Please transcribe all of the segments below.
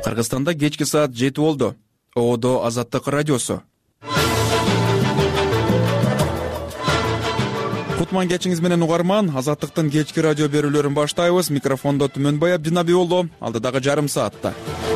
Кыргызстанда кечки саат 7 болду. Оодо Азаттык радиосу. Кутман кечиңиз менен угарман. Азаттыктын кечки радио берүүлөрүн баштайбыз. Микрофондо Түмөнбай Абдинаби болду. Алдыдагы жарым саатта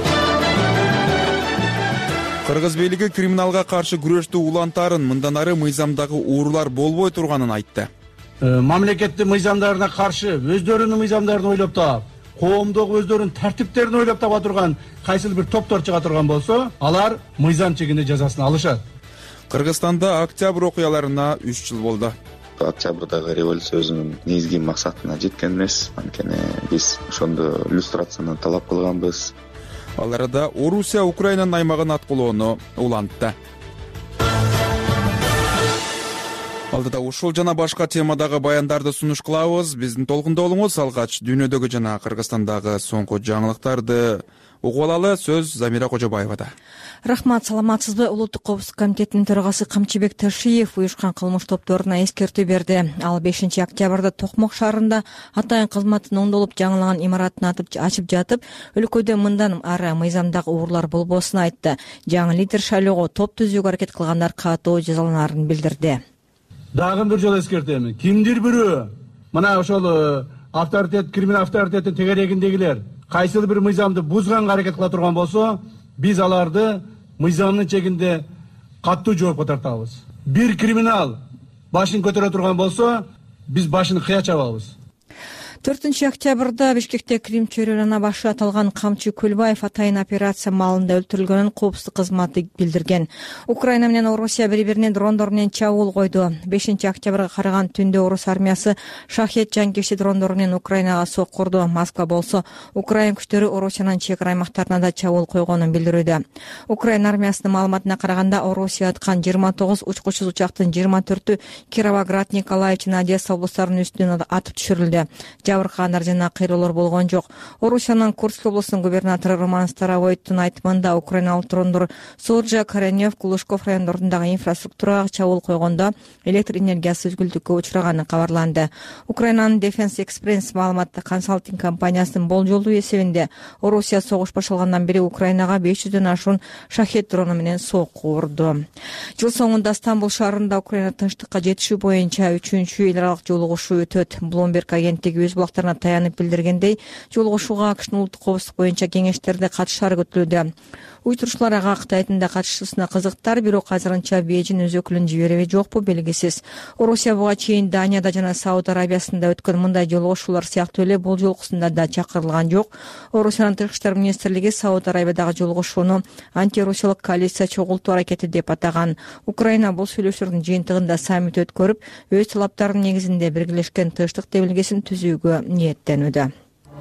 Кыргыз бийлиги криминалга каршы күрөштү улантарын, мындан ары мыйзамдагы уурулар болбой турганын айтты. Мамлекеттин мыйзамдарына каршы өздөрүнүн мыйзамдарын ойлоп таап, коомдогу өздөрүнүн тартиптерин ойлоп таба турган кайсыл бир топтор чыга турган болсо, алар мыйзам чегинде жазасын алышат. Кыргызстанда октябрь окуяларына 3 жыл болду. Октябрдагы революция өзүнүн негизги максатына жеткен эмес. Анткени биз ошондо иллюстрацияны талап кылганбыз. Ал арада Орусия Украинанын аймагын аткылоону улантты. Алдыда ушул жана башка темадагы баяндарды сунуш кылабыз. Биздин толкунда болуңуз. Алгач дүйнөдөгү жана Кыргызстандагы соңку жаңылыктарды угуп алалы. Сөз Замира Кожобаевада. Рахмат, саламатсызбы? Улуттук коопсуздук комитетинин төрагасы Камчыбек Ташиев уюшкан кылмыш топторуна эскертүү берди. Ал 5 октябрда Токмок шаарында атайын кызматтын оңдолуп жаңылаган имаратын ачып жатып, өлкөдө мындан ары мыйзамдагы уурулар болбосун айтты. Жаңы лидер шайлоого топ түзүүгө аракет кылгандар катуу жазаланарын билдирди. Дагы бир жолу эскертемин. Кимдир бирөө мына ошол авторитет, криминал авторитеттин тегерегиндегилер кайсыл бир мыйзамды бузганга аракет кыла турган болсо, биз аларды мыйзамдын чегинде катуу жоопко тартабыз. Бир криминал башын көтөрө турган болсо, биз башын кыя чабабыз. 4 октябрда Бишкекте Крим чөйрөлана башы аталган Камчы Көлбаев атайын операция маалында өлтүрүлгөнүн коопсуздук кызматы билдирген. Украина менен Орусия бири-бирине дрондор менен чабуул койду. 5 октябрга караган түндө Орус армиясы шахет жанкешти дрондор менен Украинага сокку урду. Москва болсо Украина күчтөрү Орусиянын чек ара аймактарына да чабуул койгонун билдирүүдө. Украина армиясынын маалыматына караганда Орусия аткан 29 учкучсуз учактын 24-ü Кировоград, Николаев жана Одесса облустарынын үстүнөн атып түшүрүлдү. Жабыркагандар жана кыйроолор болгон жок. Орусиянын Курск облусунун губернатору Роман Старовойттун айтымында украиналык дрондор Суржа, Коренев, Кулушков райондорундагы инфраструктурага чабуул койгондо электр энергиясы үзгүлтүккө учураганы кабарланды. Украинанын Defense Express маалыматтык консалтинг компаниясынын болжолдуу эсебинде Орусия согуш башталгандан бери Украинага 500дөн ашуун шахет дрону менен сокку урду. Жыл соңунда Стамбул шаарында Украина тынчтыкка жетишүү боюнча 3-эл аралык жолугушуу өтөт. Bloomberg агенттиги өз булактарына таянып билдиргендей, жолугушууга АКШнын улуттук коопсуздук боюнча кеңештерде катышаары күтүлүүдө. Уюштуруучулар ага Кытайдын да катышуусуна кызыктар, бирок азырынча Бейжин өз өкүлүн жибереби жокпу белгисиз. Орусия буга чейин Данияда жана Сауд Арабиясында өткөн мындай жолугушуулар сыяктуу эле бул жолкусунда да чакырылган жок. Орусиянын тышкы иштер министрлиги Сауд Арабиядагы жолугушууну антирусиялык коалиция чогултуу аракети деп атаган. Украина бул сүйлөшүүлөрдүн жыйынтыгында саммит өткөрүп, өз талаптарынын негизинде биргелешкен тынчтык демилгесин түзүүгө ниеттенүүдө.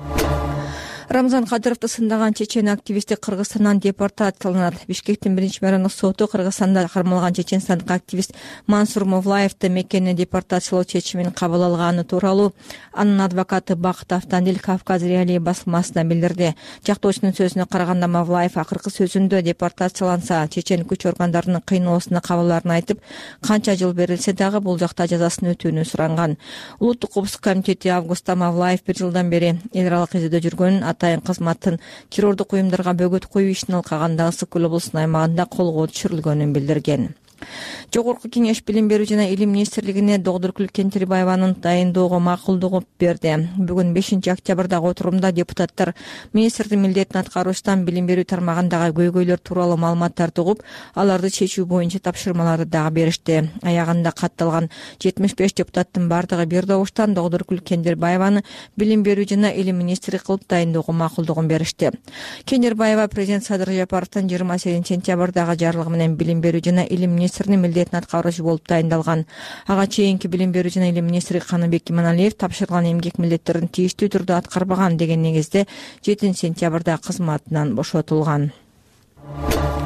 Рамзан Кадыровду сындаган чечен активисти Кыргызстандан депортацияланат. Бишкектин биринчи мэриондук соту Кыргызстанда кармалган чеченстандык активист Мансур Мовлаевди мекенine депортациялоо чечимин кабыл алганы тууралуу анын адвокаты Бакыт Автандил Кавказ Реалии басылмасына билдирди. Жактоочунун сөзүнө караганда Мовлаев акыркы сөзүндө депортацияланса чечен күч органдарынын кыйноосуна кабылаарын айтып, канча жыл берилсе дагы бул жакта жазасын өтүүнү суранган. Улуттук коопсуздук комитети августта Мовлаев 1 жылдан бери эл аралык изилдөө жүргөнүн, атайын кызматтын террордук уюмдарга бөгөт коюу ишин алкаганда Ысык көл облусунун аймагында колго түшүрүлгөнүн билдирген. Жогорку кеңеш билим берүү жана илим министрлигине Догдуркүл Кентербаеванын дайындоого макулдук берди. Бүгүн 5 октябрдагы отурумда депутаттар министрдин милдетин аткаруучудан билим берүү тармагындагы көйгөйлөр тууралуу маалыматтарды угуп, аларды чечүү боюнча тапшырмаларды дагы беришти. Аягында катталган 75 депутаттын бардыгы бир добуштан Догдуркүл Кентербаеваны билим берүү жана илим министри кылып дайындоого макулдугун беришти. Кентербаева президент Садыр Жапаровдун 28 сентябрдагы жарлыгы менен билим берүү жана илим министринин милдетин аткаруучу болуп дайындалган. Ага чейинки билим берүү жана илим министри Каныбек Иманалиев тапшырылган эмгек милдеттерин тийиштүү түрдө аткарбаган деген негизде 7 сентябрда кызматынан бошотулган.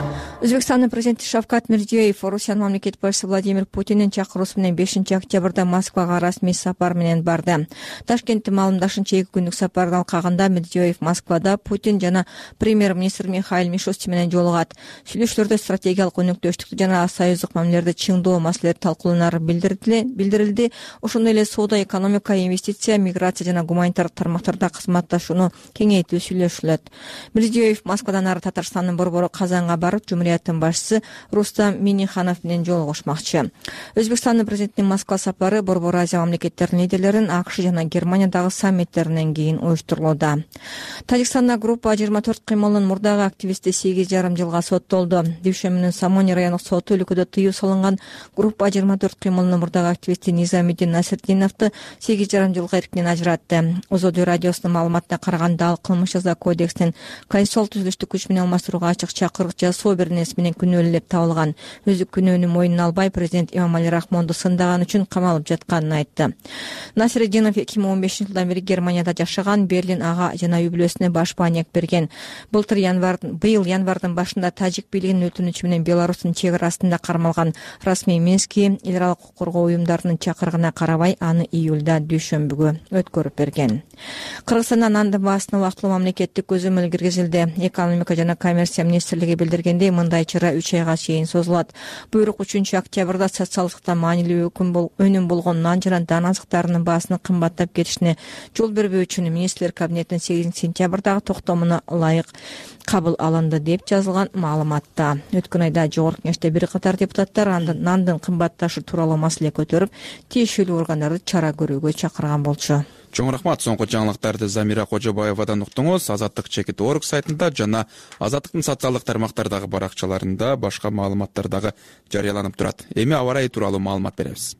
Өзбекстандын президенти Шавкат Мирзиёев Орусиянын мамлекет башчысы Владимир Путиндин чакыруусу менен 5-октябрда Москвага расмий сапар менен барды. Ташкенттин маалымдашынча 2 күндүк сапардын алкагында Мирзиёев Москвада Путин жана премьер-министр Михаил Мишустин менен жолугат. Сүйлөшүүлөрдө стратегиялык өнөктөштүктү жана союздук мамилелерди чыңдоо маселелери талкууланары билдирилди. Ошондой эле соода, экономика, инвестиция, миграция жана гуманитардык тармактарда кызматташууну кеңейтүү сүйлөшүлөт. Мирзиёев Москвадан ары Татарстандын борбору Казанга барып, Жумурияттын башчысы Рустам Минниханов менен жолугушмакчы. Өзбекстандын президентинин Москва сапары Борбор Азия мамлекеттеринин лидерлеринин АКШ жана Германиядагы саммиттеринен кийин уюштурулууда. Тажикстанда группа 24 кыймылынын мурдагы активисти 8,5 жылга соттолду. Дүйшөмүнүн Самони райондук соту өлкөдө тыюу салынган группа 24 кыймылынын мурдагы активисти Низамиддин Насирдиновду 8,5 жылга эркинен ажыратты. Озодуу радиосунун маалыматына караганда ал кылмыш жаза кодексинин конституциялык түзүлүштү күч менен алмаштырууга ачык чакырык жасоо беренеси менен күнөөлүү деп табылган. Өзү күнөөнү мойнуна албай президент Эмомали Рахмонду сындаган үчүн камалып жатканын айтты. Насирдинов 2015-жылдан бери Германияда жашаган, Берлин ага жана үй бүлөсүнө баш бааник берген. Быйыл январдын башында тажик бийлигинин өтүнүчү менен Беларустун чек арасында кармалган. Расмий Мински эл аралык укук коргоо уюмдарынын чакырыгына карабай аны июлда дүйшөмбүгө өткөрүп берген. Кыргызстанда нандын баасына убактылуу мамлекеттик көзөмөл киргизилди. Экономика жана коммерция министрлиги билдиргендей, мындай чара 3 айга чейин созулат. Буйрук 3-октябрда социалдыкта маанилүү өнүм болгон нан жана дан азыктарынын баасынын кымбаттап кетишине жол бербөө үчүн министрлер кабинетинин 8-сентябрдагы токтомуна ылайык кабыл алынды деп жазылган маалыматта. Өткөн айда жогорку кеңеште бир катар депутаттар нандын кымбатташы тууралуу маселе көтөрүп, тиешелүү органдарды чара көрүүгө чакырган болчу. Чоң рахмат. Соңку жаңылыктарды Замира Кожобаевадан уктуңуз. Азаттык.org сайтында жана Азаттыктын социалдык тармактардагы баракчаларында башка маалыматтар дагы жарыяланып турат. Эми аба ырайы тууралуу маалымат беребиз.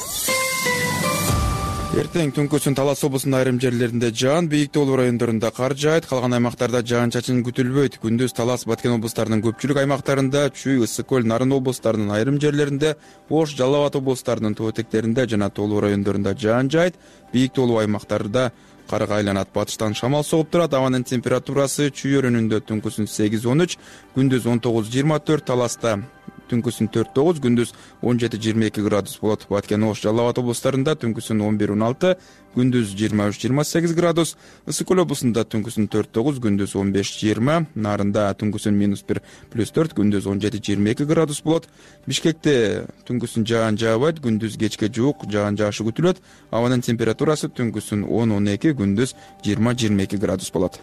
Эртең түнкүсүн Талас облусунун айрым жерлеринде жаан, Бийик Тоолуу райондорунда кар жаайт, калган аймактарда жаан-чачын күтүлбөйт. Күндүз Талас, Баткен облустарынын көпчүлүк аймактарында, Чүй, Ысык көл, Нарын облустарынын айрым жерлеринде, Ош, Жалал Абад облустарынын тоо этектеринде жана Тоолуу райондорунда жаан жаайт. Бийик Тоолуу аймактарда карга айланат. Батыштан шамал согуп турат. Абанын температурасы Чүй өрүнүндө түнкүсүн 8-13, күндүз 19-24, Таласта түнкүсүн 4-9, күндүз 17-22 градус болот. Баткен, Ош, Жалал Абад облустарында түнкүсүн 11-16, күндүз 23-28 градус. Ысык көл облусунда түнкүсүн 4-9, күндүз 15-20, Нарында түнкүсүн -1, +4, күндүз 17-22 градус болот. Бишкекте түнкүсүн жаан жаабайт, күндүз кечке жуук жаан жаашы күтүлөт. Абанын температурасы түнкүсүн 10-12, күндүз 20-22 градус болот.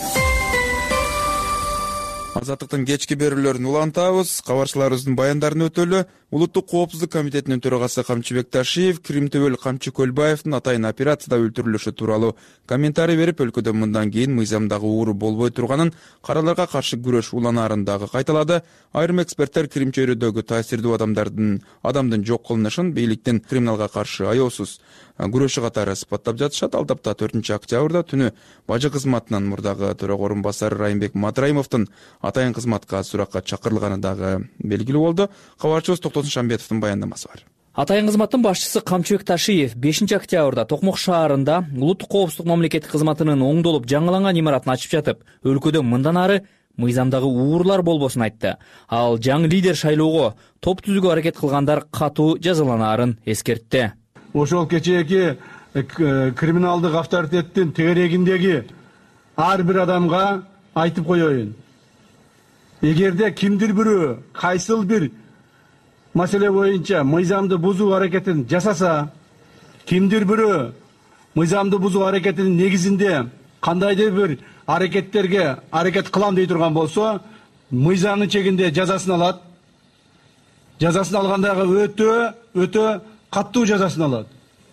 Азаттыктын кечки берүүлөрүн улантабыз. Кабарчыларыбыздын баяндарын өтөлү. Улуттук коопсуздук комитетинин төрагасы Камчыбек Ташиев Крим төбөл Камчы Көлбаевдин атайын операцияда өлтүрүлүшү тууралуу комментарий берип, өлкөдө мындан кийин мыйзамдагы ууру болбой турганын, караларга каршы күрөш уланаарын дагы кайталады. Айрым эксперттер Крим чөйрөдөгү таасирдүү адамдын жок кылынышын бийликтин криминалга каршы аяосуз күрөшү катары сыпаттап жатышат. Алдапта 4-октябрда түнү бажы кызматынын мурдагы төрага орун басары Райымбек Матраимовдун атайын кызматка суракка чакырылганы дагы белгилүү болду. Кабарчыбыз Токтосун Шамбетовдун баяндамасы бар. Атайын кызматтын башчысы Камчыбек Ташиев 5-октябрда Токмок шаарында улуттук коопсуздук мамлекеттик кызматынын оңдолуп жаңыланган имаратын ачып жатып, өлкөдө мындан ары мыйзамдагы уурлар болбосун айтты. Ал жаңы лидер шайлоого топ түзүүгө аракет кылгандар катуу жазаланаарын эскертти. Ошол кечээки криминалдык авторитеттин тегерегиндеги ар бир адамга айтып коеюн. Эгерде кимдир бирөө кайсыл бир маселе боюнча мыйзамды бузуу аракетин жасаса, кимдир бирөө мыйзамды бузуу аракетинин негизинде кандайдыр бир аракеттерге аракет кылам дей турган болсо, мыйзамдын чегинде жазасын алат. Жазасын алгандагы өтө каттуу жазасын алат.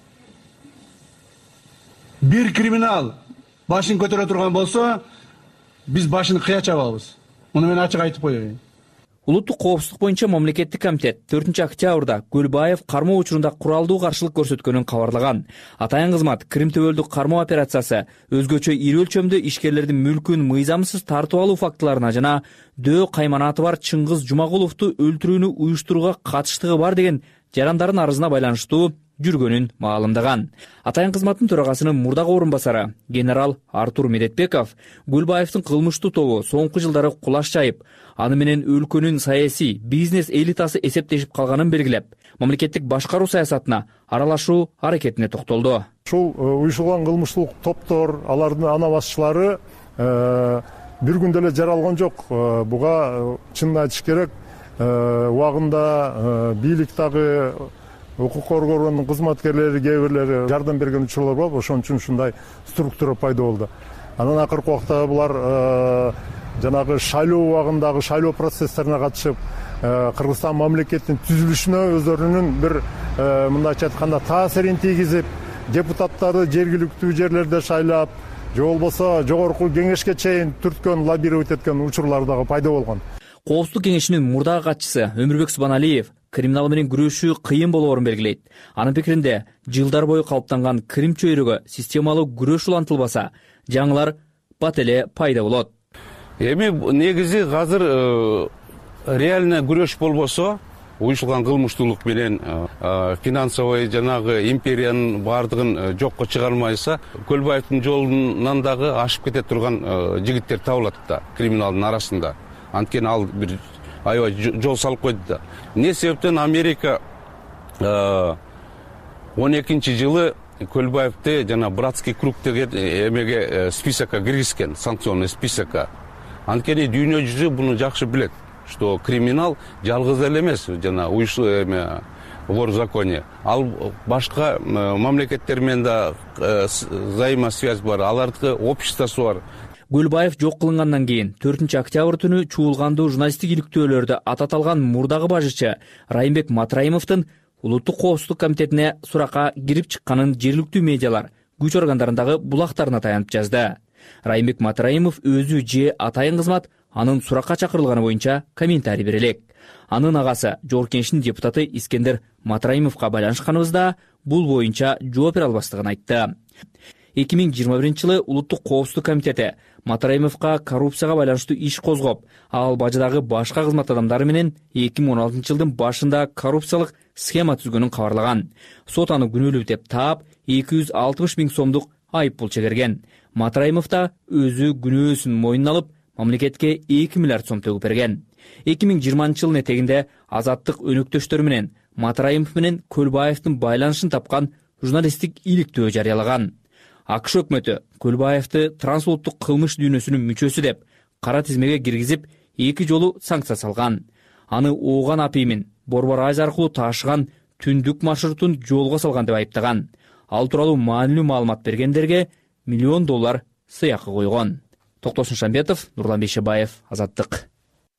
Бир криминал башын көтөрө турган болсо, биз башын кыя чабабыз. Муну мен ачык айтып коеюн. Улуттук коопсуздук боюнча мамлекеттик комитет 4-октябрда Көлбаев кармоо учурунда куралдуу каршылык көрсөткөнүн кабарлаган. Атайын кызмат Крим төбөлдүк кармоо операциясы өзгөчө ири өлчөмдө ишкерлердин мүлкүн мыйзамсыз тартып алуу фактыларына жана Дөө кайманаты бар Чыңгыз Жумагуловду өлтүрүүнү уюштурууга катыштыгы бар деген жарандардын арызына байланыштуу жүргөнүн маалымдаган. Атайын кызматтын төрагасынын мурдагы орун басары генерал Артур Медетбеков Гүлбаевдин кылмыштуу тобу соңку жылдары кулаш жайып, аны менен өлкөнүн саясий бизнес элитасы эсептешип калганын белгилеп, мамлекеттик башкаруу саясатына аралашуу аракетине токтолду. Ушул уюшулган кылмыштуулук топтор, алардын ана башчылары бир күндө эле жаралган жок. Буга чынын айтыш керек, убагында бийлик дагы укук коргоонун кызматкерлери кээ бирлери жардам берген учурлар бар. Ошон үчүн ушундай структура пайда болду. Анан акыркы убакта булар жанагы шайлоо убагындагы шайлоо процесстерине катышып, Кыргызстан мамлекетинин түзүлүшүнө өздөрүнүн бир мындайча айтканда таасирин тийгизип, депутаттарды жергиликтүү жерлерде шайлап, же болбосо жогорку кеңешке чейин түрткөн, лоббировать эткен учурлар дагы пайда болгон. Коопсуздук кеңешинин мурдагы катчысы Өмүрбек Субаналиев криминал менен күрөшүү кыйын болоорун белгилейт. Анын пикиринде, жылдар бою калыптанган крим чөйрөгө системалуу күрөш улантылбаса, жаңылар бат эле пайда болот. Эми негизи азыр реально күрөш болбосо, уюшулган кылмыштуулук менен финансовый жанагы империянын баардыгын жокко чыгармайса, Көлбаевдин жолунан дагы ашып кете турган жигиттер табылат да криминалдын арасында. Анткени ал бир аябай жол салып койду да. Эмне себептен Америка 12-жылы Көлбаевди жана братский круг деген эмеге списокко киргизген, санкционный списокко. Анткени дүйнө жүзү буну жакшы билет, что криминал жалгыз эле эмес, жана вор в законе. Ал башка мамлекеттер менен да взаимосвязь бар, алардыкы обществосу бар. Гүлбаев жок кылынгандан кийин 4-октябрь түнү чуулгандуу журналисттик иликтөөлөрдө атат алган мурдагы башчы Райымбек Матраимовдун Улуттук коопсуздук комитетине суракка кирип чыкканын жергиликтүү медиалар күч органдарындагы булактарына таянып жазды. Райымбек Матраимов өзү же атайын кызмат анын суракка чакырылганы боюнча комментарий бере элек. Анын агасы Жогорку Кеңештин депутаты Искендер Матраимовго байланышканыбызда бул боюнча жооп бере албастыгын айтты. 2021-жылы Улуттук коопсуздук комитети Матраимовго коррупцияга байланыштуу иш козгоп, ал бажыдагы башка кызмат адамдары менен 2016-жылдын башында коррупциялык схема түзгөнүн кабарлаган. Сот аны күнөөлүү деп таап, 260 000 сомдук айып пул чегерген. Матраимов да өзү күнөөсүн мойнуна алып, мамлекетке 2 миллиард сом төгүп берген. 2020-жылдын этегинде Азаттык өнөктөштөрү менен Матраимов менен Көлбаевдин байланышын тапкан журналисттик иликтөө жарыялаган. АКШ өкмөтү Көлбаевди трансулуттук кылмыш дүйнөсүнүн мүчөсү деп кара тизмеге киргизип, 2 жолу санкция салган. Аны ооган апиймин Борбор Азия аркылуу таашыган түндүк маршрутун жолго салган деп айыптаган. Ал тууралуу маанилүү маалымат бергендерге $1 миллион сыйакы койгон. Токтосун Шамбетов, Нурлан Бейшебаев, Азаттык.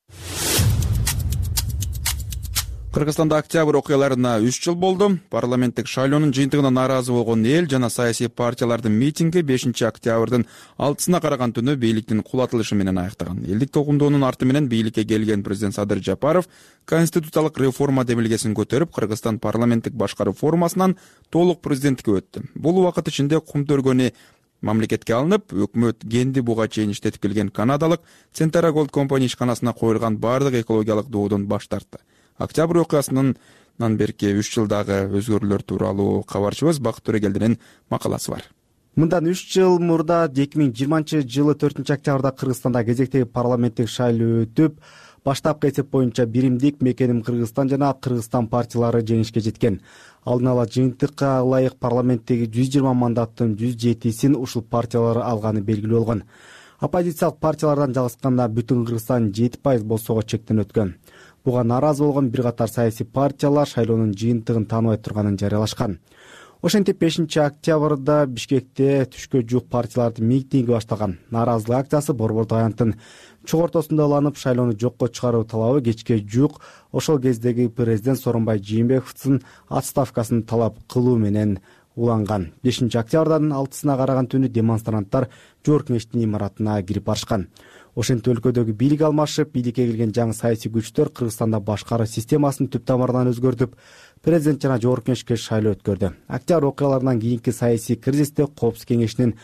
Кыргызстанда октябрь окуяларына 3 жыл болду. Парламенттик шайлоонун жыйынтыгына нааразы болгон эл жана саясий партиялардын митинги 5-октябрдын 6-сына караган түнү бийликтин кулатылышы менен аяктаган. Элдик токумдоонун арты менен бийликке келген президент Садыр Жапаров конституциялык реформа демилгесин көтөрүп, Кыргызстан парламенттик башкаруу формасынан толук президенттикке өттү. Бул убакыт ичинде кумтөргөнү мамлекетке алынып, өкмөт Генди буга чейин иштетип келген канадалык Centara Gold Company ишканасына коюлган бардык экологиялык доодон баш тартты. Октябрь окуясынан берки 3 жылдагы өзгөрүүлөр тууралуу кабарчыбыз Бакыт Төрегелдинин макаласы бар. Мындан 3 жыл мурда 2020-жылы 4-октябрда Кыргызстанда кезектеги парламенттик шайлоо өтүп, баштапкы эсеп боюнча биримдик Мекеним Кыргызстан жана Кыргызстан партиялары жеңишке жеткен. Алдын ала жыйынтыкка ылайык парламенттеги 120 мандаттын 107син ушул партиялар алганы белгилүү болгон. Оппозициялык партиялардан жалгышканда бүтүн Кыргызстан 7% болсого чектен өткөн. Буга нааразы болгон бир катар саясий партиялар шайлоонун жыйынтыгын тааныбай турганын жарыялашкан. Ошентип 5-октябрда Бишкекте түшкө жук партиялардын митинги башталган. Нааразылык акциясы Борбордук аянттын чогортосунда уланып, шайлоону жокко чыгаруу талабы кечке жук ошол кездеги президент Сооронбай Жээнбековдун отставкасын талап кылуу менен уланган. 5-октябрдын 6-сына караган түнү демонстранттар Жогорку Кеңештин имаратына кирип барышкан. Ошентип өлкөдөгү бийлик алмашып, бийликке келген жаңы саясий күчтөр Кыргызстанда башкаруу системасын түп тамырынан өзгөртүп, президент жана Жогорку Кеңешке шайлоо өткөрдү. Октябрь окуяларынан кийинки саясий кризисте Коопсуздук Кеңешинин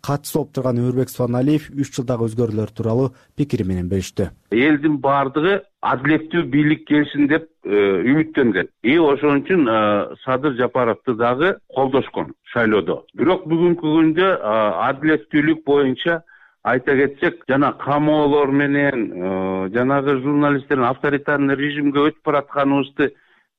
катчысы болуп турган Өмүрбек Суаналиев 3 жылдагы өзгөрүүлөр тууралуу пикири менен бөлүштү. Элдин баардыгы адилеттүү бийлик келсин деп үмүттөнгөн. Ошон үчүн Садыр Жапаровду дагы колдошкон шайлоодо. Бирок бүгүнкү күндө адилеттүүлүк боюнча айта кетсек, жана камоолор менен жанагы журналисттердин авторитарный режимге өтүп баратканыбызды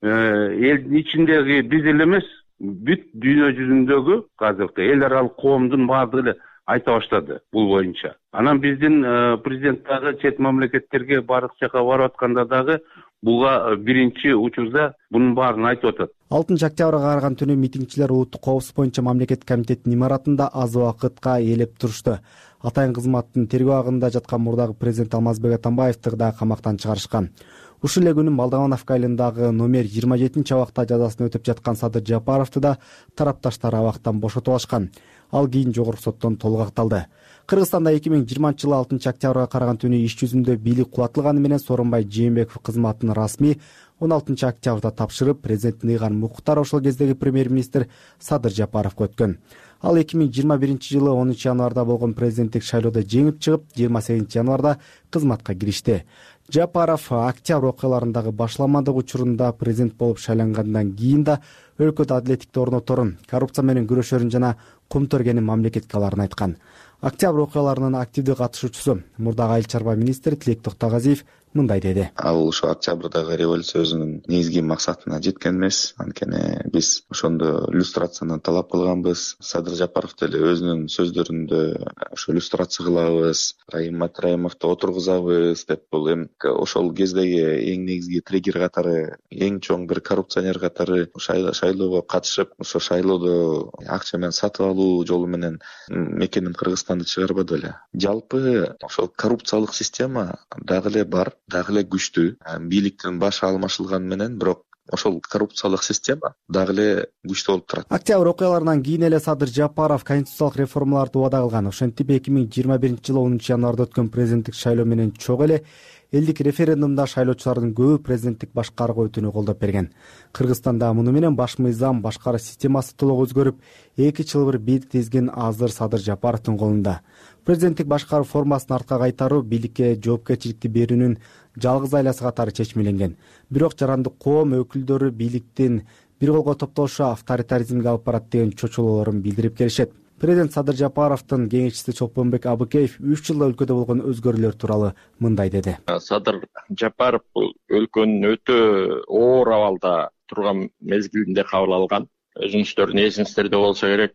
элдин ичиндеги биз эле эмес, бүт дүйнө жүзүндөгү азыркы эл аралык коомдун баардыгы эле айта баштады бул боюнча. Анан биздин президент дагы чет мамлекеттерге бардык жака барып атканда дагы буга биринчи учурда бунун баарын айтып атат. 6 октябрга караган түнү митингчилер улуттук коопсуздук боюнча мамлекет комитетинин имаратында аз убакытка ээлеп турушту. Атайын кызматтын тергөө агында жаткан мурдагы президент Алмазбек Атамбаевди дагы камактан чыгарышкан. Ушул эле күнү Молдовановка айылындагы номер 27 абакта жазасын өтөп жаткан Садыр Жапаровду да тарапташтар абактан бошотуп алышкан. Ал кийин жогорку соттон толук акталды. Кыргызстанда 2020 жылы 6 октябрга караган түнү иш жүзүндө бийлик кулатылганы менен Сооронбай Жээнбеков кызматын расмий 16 октябрда тапшырып, президент Ыйгар Муктар ошол кездеги премьер-министр Садыр Жапаровго өткөн. Ал 2021 жылы 10 январда болгон президенттик шайлоодо жеңип чыгып, 28 январда кызматка киришти. Жапаров октябрь окуяларындагы башламандык учурунда президент болуп шайлангандан кийин да өлкөдө адилеттикти орноторун, коррупция менен күрөшөрүн жана кумтөргенин мамлекетке аларын айткан. Октябрь окуяларынын активдүү катышуучусу мурдагы айыл чарба министри Тилек Токтогазиев мындай деди. Ал ошо октябрдагы революциянын негизги максатына жеткен эмес. Анткени биз ошондо люстрацияны талап кылганбыз. Садыр Жапаров деле өзүнүн сөздөрүндө ошо люстрация кылабыз, Райым Матраимовду отургузабыз деп, бул эми ошол кездеги эң негизги триггер катары, эң чоң бир коррупционер катары шайлоого катышып, ошо шайлоодо акча менен сатып алуу жолу менен мекенин Кыргызстанды чыгарбады эле. Жалпы ошол коррупциялык система дагы эле бар, дагы эле күчтүү. Бийликтин башы алмашылганы менен, бирок ошол коррупциялык система дагы эле күчтүү болуп турат. Октябрь окуяларынан кийин эле Садыр Жапаров конституциялык реформаларды убада кылган. Ошентип 2021 жылы 10 январда өткөн президенттик шайлоо менен чогуу эле элдик референдумда шайлоочулардын көбү президенттик башкарууга өтүүнү колдоп берген. Кыргызстанда муну менен баш мыйзам, башкаруу системасы толук өзгөрүп, 2 чылбыр бийлик тизгин азыр Садыр Жапаровдун колунда. Президенттик башкаруу формасын артка кайтаруу, бийликке жоопкерчиликти берүүнүн жалгыз айласы катары чечмеленген. Бирок жарандык коом өкүлдөрү бийликтин бир колго топтолушу авторитаризмге алып барат деген чочулоолорун билдирип келишет. Президент Садыр Жапаровдун кеңешчиси Чолпонбек Абыкеев 3 жылда өлкөдө болгон өзгөрүүлөр тууралуу мындай деди. Садыр Жапаров бул өлкөнүн өтө оор абалда турган мезгилинде кабыл алган. Өзүңүздөрдүн эсиңиздерде болсо керек,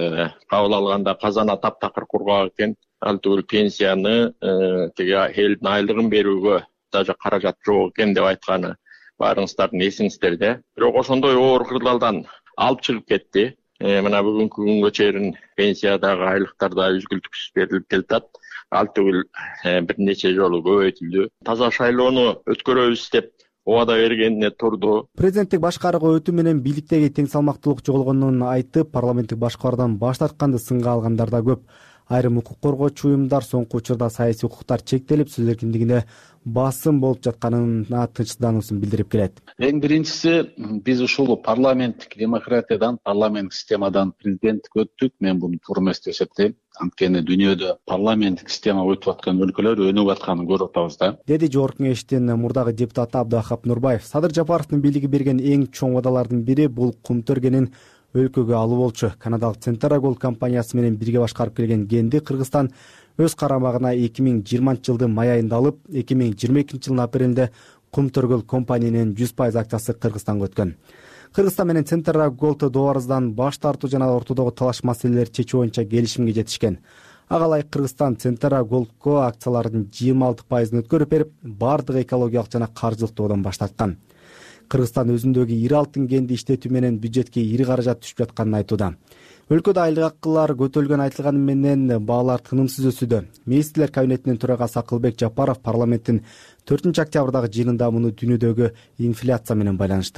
кабыл алганда казана таптакыр кургак экен. Ал түгүл пенсияны тиги элдин айлыгын берүүгө даже каражат жок экен деп айтканы баарыңыздардын эсиңиздерде. Бирок ошондой оор кырдаалдан алып чыгып кетти. Мына бүгүнкү күнгө чейин пенсиядагы айлыктар да үзгүлтүксүз берилип келатат. Ал түгүл бир нече жолу көбөйтүлдү. Таза шайлоону өткөрөбүз деп убада бергенине турду. Президенттик башкарууга өтүү менен бийликтеги тең салмактуулук жоголгонун айтып, парламенттик башкаруудан баш тартканды сынга алгандар да көп. Айрым укук коргоочу уюмдар соңку учурда саясий укуктар чектелип, сөз эркиндигине басым болуп жатканына тынчсыздануусун билдирип келет. Эң биринчиси, биз ушул парламенттик демократиядан, парламенттик системадан президенттик өттүк. Мен буну туура эмес деп эсептейм. Анткени дүйнөдө парламенттик система өтүп аткан өлкөлөр өнүгүп атканын көрүп атабыз да. Деди Жогорку Кеңештин мурдагы депутаты Абдыахап Нурбаев. Садыр Жапаровдун бийлиги берген эң чоң убадалардын бири бул кумтөргенин өлкөгө алуу болчу. Канадалык Centara Gold компаниясы менен бирге башкарып келген кенди Кыргызстан өз карамагына 2020 жылдын май айында алып, 2022 жылдын апрелинде Кумтөргөл компаниянын 100% акчасы Кыргызстанга өткөн. Кыргызстан менен Centara Gold доороздан баш тартуу жана ортодогу талаш маселелерди чечүү боюнча келишимге жетишкен. Ага ылайык Кыргызстан Centara Goldко акциялардын 26%-ын өткөрүп берип, бардык экологиялык жана каржылык тоодон баш тарткан. Кыргызстан өзүндөгү ири алтын кенди иштетүү менен бюджетке ири каражат түшүп жатканын айтууда. Өлкөдө айлык акылар көтөрүлгөн айтылганы менен баалар тынымсыз өсүүдө. Министрлер кабинетинин төрагасы Акылбек Жапаров парламенттин 4 октябрдагы жыйынында муну дүйнөдөгү инфляция менен байланыштырды.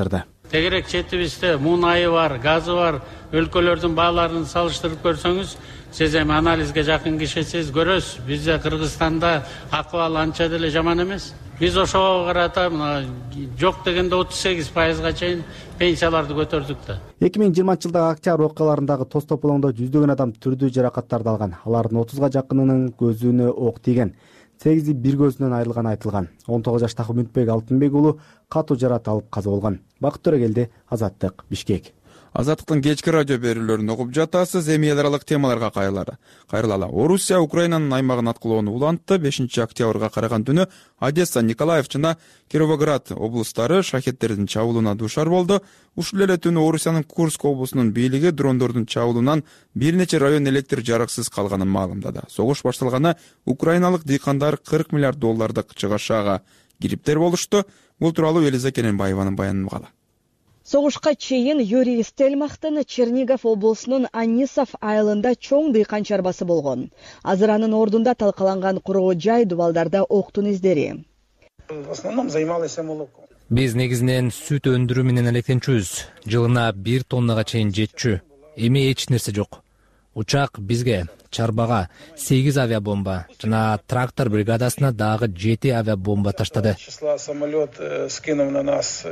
тегерек четибизде мунайы бар, газы бар өлкөлөрдүн бааларын салыштырып көрсөңүз, сиз эми анализге жакын кишисиз, көрөсүз. Бизде Кыргызстанда акыбал анча деле жаман эмес. Биз ошого карата жок дегенде 38%га чейин пенсияларды көтөрдүк да. 2020-жылдагы октябрь окуяларындагы тоз тополоңдо жүздөгөн адам түрдүү жаракаттарды алган. Алардын 30га жакынынын көзүнө ок тийген. 8 бир көзүнөн айрылганы айтылган. 19 жаштагы Үмүтбек Алтынбек уулу катуу жаракат алып каза болгон. Бакыт Төрөгелди, Азаттык, Бишкек. Азаттыктын кечки радио берүүлөрүн угуп жатасыз. Эми эл аралык темаларга кайрылалы. Орусия Украинанын аймагын аткылоону улантты. 5-октябрга караган түнү Одесса, Николаев жана Кировоград облустары шахеттердин чабуулуна дуушар болду. Ушул эле түнү Орусиянын Курск облусунун бийлиги дрондордун чабуулунан бир нече район электр жарыксыз калганын маалымдады. Согуш башталганда украиналык дыйкандар $40 миллиард чыгашага кириптер болушту. Бул тууралуу Элиза Кененбаеванын баянын угалы. Согушка чейин Юрий Стельмахтын Чернигов облусунун Анисов айылында чоң дыйкан чарбасы болгон. Азыр анын ордунда талкаланган кургоо жай дубалдарда октун издери. В основном займалась молоком. Биз негизинен сүт өндүрүү менен алектенчүбүз. Жылына 1 тоннага чейин жетчү. Эми эч нерсе жок. Учак бизге, чарбага 8 авиабомба жана трактор бригадасына дагы 7 авиабомба таштады. Самолет скинул на нас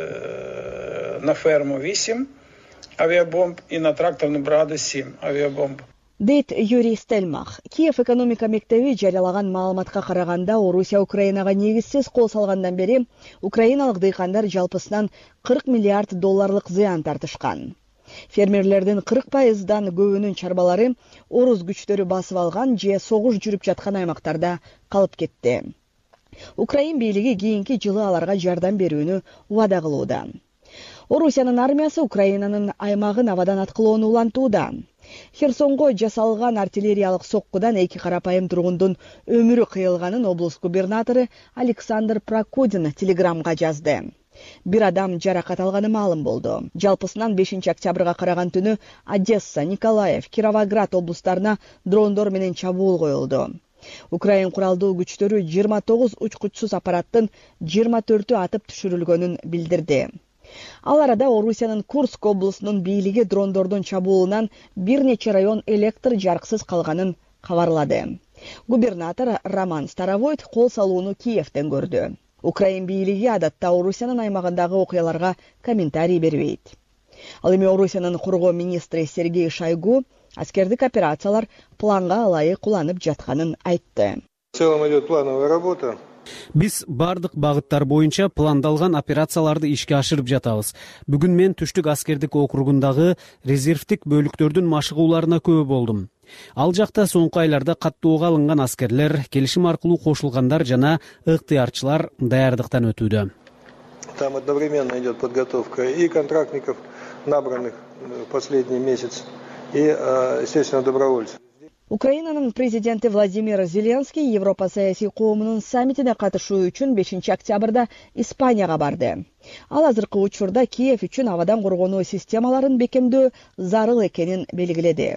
на ферму 8 авиабомб и на тракторную бригаду 7 авиабомб. Дейт Юрий Стельмах. Киев экономика мектеби жарыялаган маалыматка караганда, Орусия Украинага негизсиз кол салгандан бери украиналык дыйкандар жалпысынан $40 миллиард зыян тартышкан. Фермерлердин 40%дан көбүнүн чарбалары орус күчтөрү басып алган же согуш жүрүп жаткан аймактарда калып кетти. Украин бийлиги кийинки жылы аларга жардам берүүнү убада кылууда. Орусиянын армиясы Украинанын аймагын абадан аткылоону улантууда. Херсонго жасалган артиллериялык соккудан 2 карапайым тургундун өмүрү кыйылганын облус губернатору Александр Прокудин телеграмга жазды. Бир адам жаракат алганы маалым болду. Жалпысынан 5-октябрга караган түнү Одесса, Николаев, Кировоград облустарына дрондор менен чабуул коюлду. Украин куралдуу күчтөрү 29 учкучсуз аппараттын 24-ü атып түшүрүлгөнүн билдирди. Ал арада Орусиянын Курск облусунун бийлиги дрондордун чабуулунан бир нече район электр жарыксыз калганын кабарлады. Губернатор Роман Старовойт кол салууну Киевден көрдү. Украин бийлиги адатта Орусиянын аймагындагы окуяларга комментарий бербейт. Ал эми Орусиянын кургоо министри Сергей Шойгу аскердик операциялар планга ылайык уланып жатканын айтты. В целом идет плановая работа. Биз бардык багыттар боюнча пландалган операцияларды ишке ашырып жатабыз. Бүгүн мен Түштүк аскердик округундагы резервдик бөлүктөрдүн машыгууларына күбө болдум. Ал жакта соңку айларда каттоого алынган аскерлер, келишим аркылуу кошулгандар жана ыктыярчылар даярдыктан өтүүдө. Там одновременно идет подготовка и контрактников, набранных в последний месяц, и, естественно, добровольцев. Украинанын президенти Владимир Зеленский Европа саясий коомунун саммитине катышуу үчүн 5-октябрда Испанияга барды. Ал азыркы учурда Киев үчүн абадан коргонуу системаларын бекемдөө зарыл экенин белгиледи.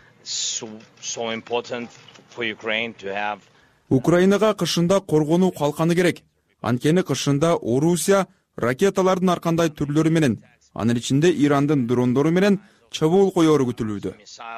Украинага кышында коргонуу калканы керек. Анткени кышында Орусия ракеталардын аркандай түрлөрү менен, анын ичинде Ирандын дрондору менен чабуул коёру күтүлүүдө.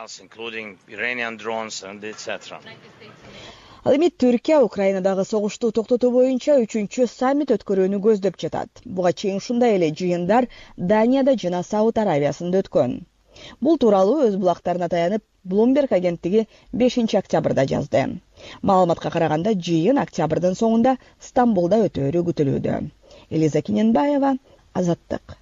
Ал эми Түркия Украинадагы согушту токтотуу боюнча 3-чү саммит өткөрүүнү көздөп жатат. Буга чейин ушундай эле жыйындар Данияда жана Сауд Аравиясында өткөн. Бул тууралуу өз булактарына таянып Bloomberg агенттиги 5-октябрда жазды. Маалыматка караганда жыйын октябрдын соңунда Стамбулда өтөөрү күтүлүүдө. Элиза Кененбаева, Азаттык.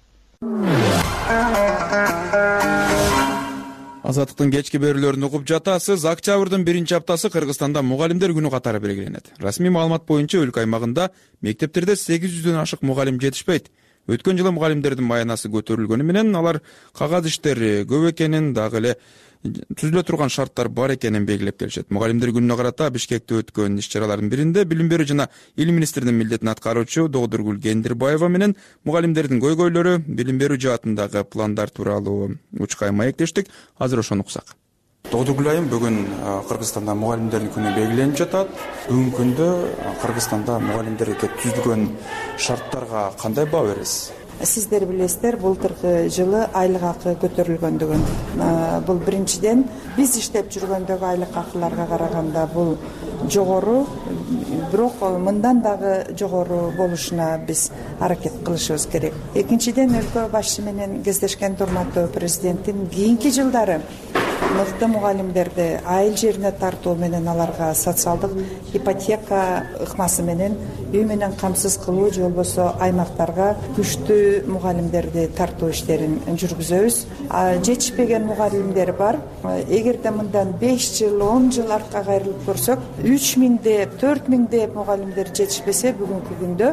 Азаттыктын кечки берүүлөрүн угуп жатасыз. Октябрдын 1-аптасы Кыргызстанда мугалимдер күнү катары белгиленет. Расмий маалымат боюнча өлкө аймагында мектептерде 800дөн ашык мугалим жетишпейт. Өткөн жылы мугалимдердин маянасы көтөрүлгөнү менен алар кагаз иштери көп экенин, дагы эле түзүлө турган шарттар бар экенин белгилеп келишет. Мугалимдер күнүнө карата Бишкекте өткөн иш-чаралардын биринде билим берүү жана илим министринин милдетин аткаруучу Догдургүл Кендирбаева менен мугалимдердин көйгөйлөрү, билим берүү жаатындагы пландар тууралуу учкай маектештик. Азыр ошону уксак. Тодугул айым бүгүн Кыргызстанда мугалимдердин күнү белгиленип жатат. Бүгүнкү күндө Кыргызстанда мугалимдерге түзүлгөн шарттарга кандай баа бересиз? Сиздер билесиздер, былтыркы жылы айлык акы көтөрүлгөндүгүн. Бул биринчиден биз иштеп жүргөндөгү айлык акыларга караганда бул жогору, бирок мындан дагы жогору болушуна биз аракет кылышыбыз керек. Экинчиден, өлкө башчысы менен кездешкен урматтуу президенттин кийинки жылдары мыкты мугалимдерди айыл жерине тартуу менен аларга социалдык ипотека ыкмасы менен үй менен камсыз кылуу же болбосо аймактарга күчтүү мугалимдерди тартуу иштерин жүргүзөбүз. Жетишпеген мугалимдер бар. Эгерде мындан 5 жыл 10 жыл артка кайрылып көрсөк, 3000 деп 4000 деп мугалимдер жетишпесе, бүгүнкү күндө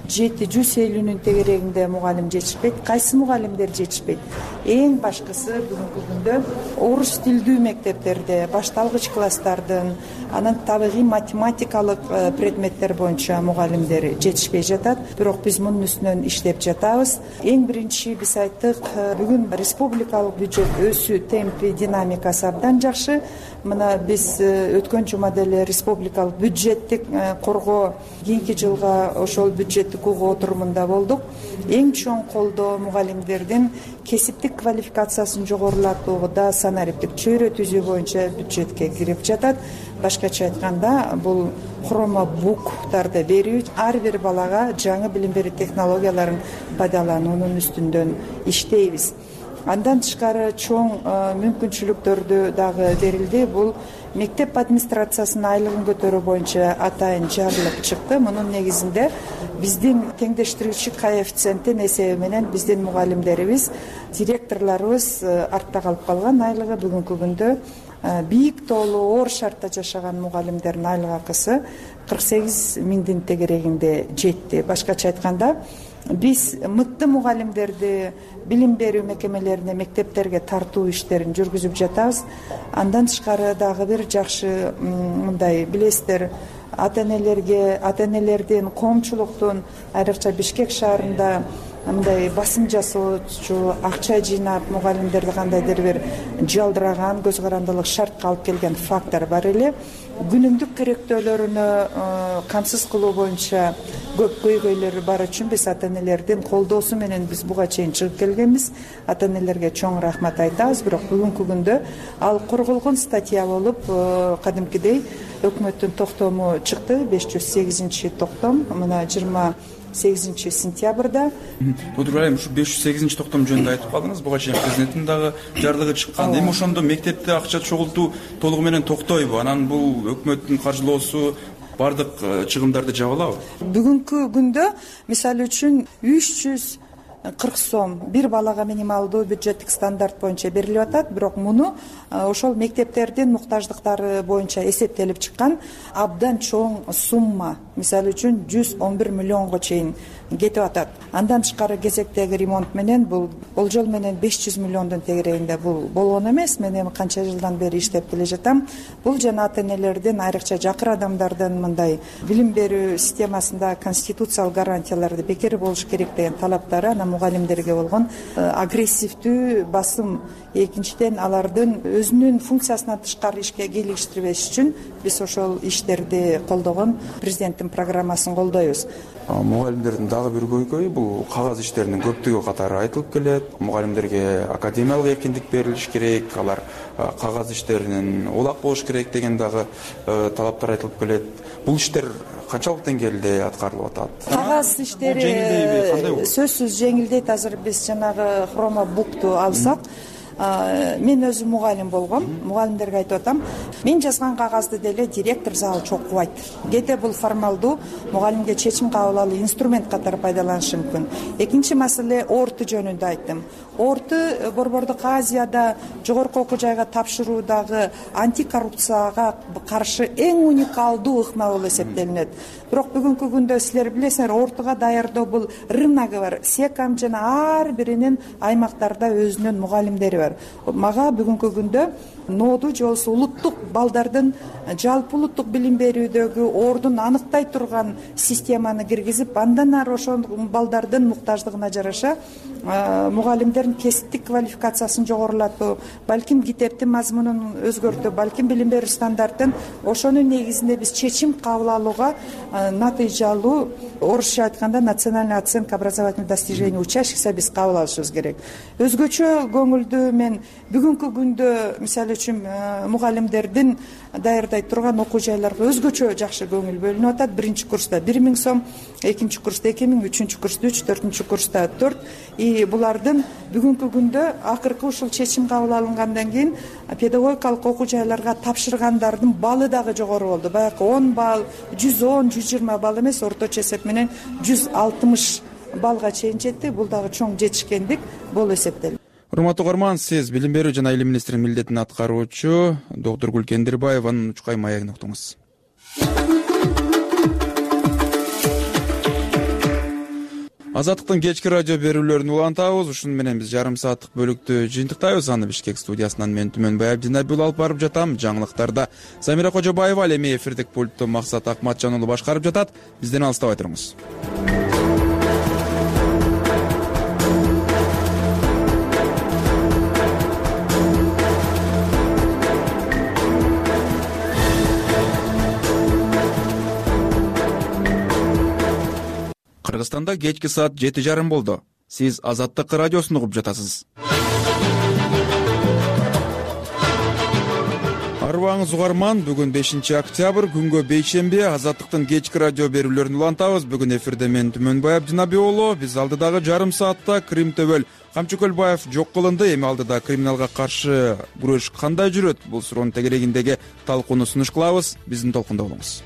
750-нün тегерегинде мугалим жетишпейт. Кайсы мугалимдер жетишпейт? Эң башкысы бүгүнкү күндө орус тилдүү мектептерде башталгыч класстардын, анан табигый математикалык предметтер боюнча мугалимдер жетишпей жатат. Бирок биз мунун үстүнөн иштеп жатабыз. Эң биринчи биз айттык, бүгүн республикалык бюджет өсүү темпи, динамикасы абдан жакшы. Мына биз өткөн жума деле республикалык бюджеттик коргоо кийинки жылга ошол бюджеттик угуу отурумунда болдук. Эң чоң колдоо мугалимдердин кесиптик квалификациясын жогорулатууга санариптик чөйрө түзүү боюнча бюджетке кирип жатат. Башкача айтканда, бул хромо буктарды берүү, ар бир балага жаңы билим берүү технологияларын пайдалануунун үстүндөн иштейбиз. Андан тышкары чоң мүмкүнчүлүктөрдү дагы берилди. Бул мектеп администрациясынын айлыгын көтөрүү боюнча атайын жарлык чыкты. Мунун негизинде биздин теңдештирүүчү коэффициенттин эсеби менен биздин мугалимдерибиз, директорлорубуз артта калып калган. Айлыгы бүгүнкү күндө бийик тоолуу оор шартта жашаган мугалимдердин айлык акысы 48 миңдин тегерегинде жетти. Башкача айтканда, биз мыкты мугалимдерди билим берүү мекемелерине, мектептерге тартуу иштерин жүргүзүп жатабыз. Андан тышкары дагы бир жакшы мындай билесиздер, ата-энелердин, коомчулуктун, айрыкча Бишкек шаарында мындай басым жасоочу, акча жыйнап мугалимдерди кандайдыр бир жалдыраган, көз карандылык шартка алып келген фактор бар эле. Күнүмдүк керектөөлөрүнө камсыз кылуу боюнча көп көйгөйлөр бар үчүн биз ата-энелердин колдоосу менен биз буга чейин чыгып келгенбиз. Ата-энелерге чоң рахмат айтабыз. Бирок бүгүнкү күндө ал корголгон статья болуп, кадимкидей өкмөттүн токтому чыкты, 508-токтом, мына 28 сентябрда. Тодугул айым, ушу 508 токтом жөнүндө айтып калдыңыз. Буга чейин президенттин дагы жарлыгы чыккан. Эми ошондо мектепте акча чогултуу толугу менен токтойбу? Анан бул өкмөттүн каржылоосу бардык чыгымдарды жаба алабы? Бүгүнкү күндө мисалы үчүн 340 сом бир балага минималдуу бюджеттик стандарт боюнча берилип атат. Бирок муну ошол мектептердин муктаждыктары боюнча эсептелип чыккан абдан чоң сумма. Мисалы үчүн 111 миллионго чейин кетип атат. Андан тышкары кезектеги ремонт менен бул болжол менен 500 миллиондун тегерегинде бул болгон эмес. Мен эми канча жылдан бери иштеп келе жатам. Бул жана ата-энелердин, айрыкча жакыр адамдардын мындай билим берүү системасында конституциялык гарантияларды бекер болуш керек деген талаптары, анан мугалимдерге болгон агрессивдүү басым. Экинчиден, алардын өзүнүн функциясынан тышкары ишке кийлигиштирбеш үчүн биз ошол иштерди колдогон президенттин программасын колдойбуз. Мугалимдердин дагы бир көйгөйү бул кагаз иштеринин көптүгү катары айтылып келет. Мугалимдерге академиялык эркиндик берилиш керек, алар кагаз иштеринен улак болуш керек деген дагы талаптар айтылып келет. Бул иштер канчалык деңгээлде аткарылып атат? Кагаз иштери сөзсүз жеңилдейт. Азыр биз жанагы хромо букту алсак, мен өзүм мугалим болгом. Мугалимдерге айтып атам, мен жазган кагазды деле директор залы чокубайт. Кээде бул формалдуу мугалимге чечим кабыл алуу инструмент катары пайдаланышы мүмкүн. Экинчи маселе орто жөнүндө айттым. Орто Борбордук Азияда жогорку окуу жайга тапшыруудагы антикоррупцияга каршы эң уникалдуу ыкма болуп эсептелинет. Бирок бүгүнкү күндө силер билесиңер, ортого даярдоо бул рыногу бар. Секам жана ар биринин аймактарда өзүнүн мугалимдери бар. бар. Мага бүгүнкү күндө ноду же болбосо улуттук балдардын жалпы улуттук билим берүүдөгү ордун аныктай турган системаны киргизип, андан ары ошол балдардын муктаждыгына жараша мугалимдердин кесиптик квалификациясын жогорулатуу, балким китептин мазмунун өзгөртүү, балким билим берүү стандартын ошонун негизинде биз чечим кабыл алууга натыйжалуу, орусча айтканда национальная оценка образовательных достижений учащихся биз кабыл алышыбыз керек. Өзгөчө көңүлдүү мен бүгүнкү күндө мисалы үчүн мугалимдердин даярдай турган окуу жайларга өзгөчө жакшы көңүл бөлүнүп атат. Биринчи курста 1000 сом, экинчи курста 2000, үчүнчү курста 3, төртүнчү курста 4. И булардын бүгүнкү күндө акыркы ушул чечим кабыл алынгандан кийин педагогикалык окуу жайларга тапшыргандардын балы дагы жогору болду. Баягы 10 балл, 110, 120 балл эмес, орточо эсеп менен 160 баллга чейин жетти. Бул дагы чоң жетишкендик болуп эсептелет. Урматтуу угарман, сиз билим берүү жана илим министринин милдетин аткаруучу доктор Гүл Кендирбаеванын учкай маегин уктуңуз. Азаттыктын кечки радио берүүлөрүн улантабыз. Ушуну менен биз жарым сааттык бөлүктү жыйынтыктайбыз. Аны Бишкек студиясынан мен Түмөнбай Абдинабил алып барып жатам. Жаңылыктарда Замира Кожобаева, ал эми эфирдик пультту Максат Акматжан уулу башкарып жатат. Бизден алыстабай туруңуз. Кыргызстанда кечки саат 7:30 болду. Сиз Азаттык радиосун угуп жатасыз. Арыбаңыз угарман, бүгүн 5 октябрь, күнгө бейшемби, Азаттыктын кечки радио берүүлөрүн улантабыз. Бүгүн эфирде мен Түмөнбай Абдинабил уулу. Биз алдыдагы жарым саатта Крим төбөл Камчы Көлбаев жок кылынды. Эми алдыда криминалга каршы күрөш кандай жүрөт? Бул суроонун тегерегиндеги талкууну сунуш кылабыз. Биздин толкунда болуңуз.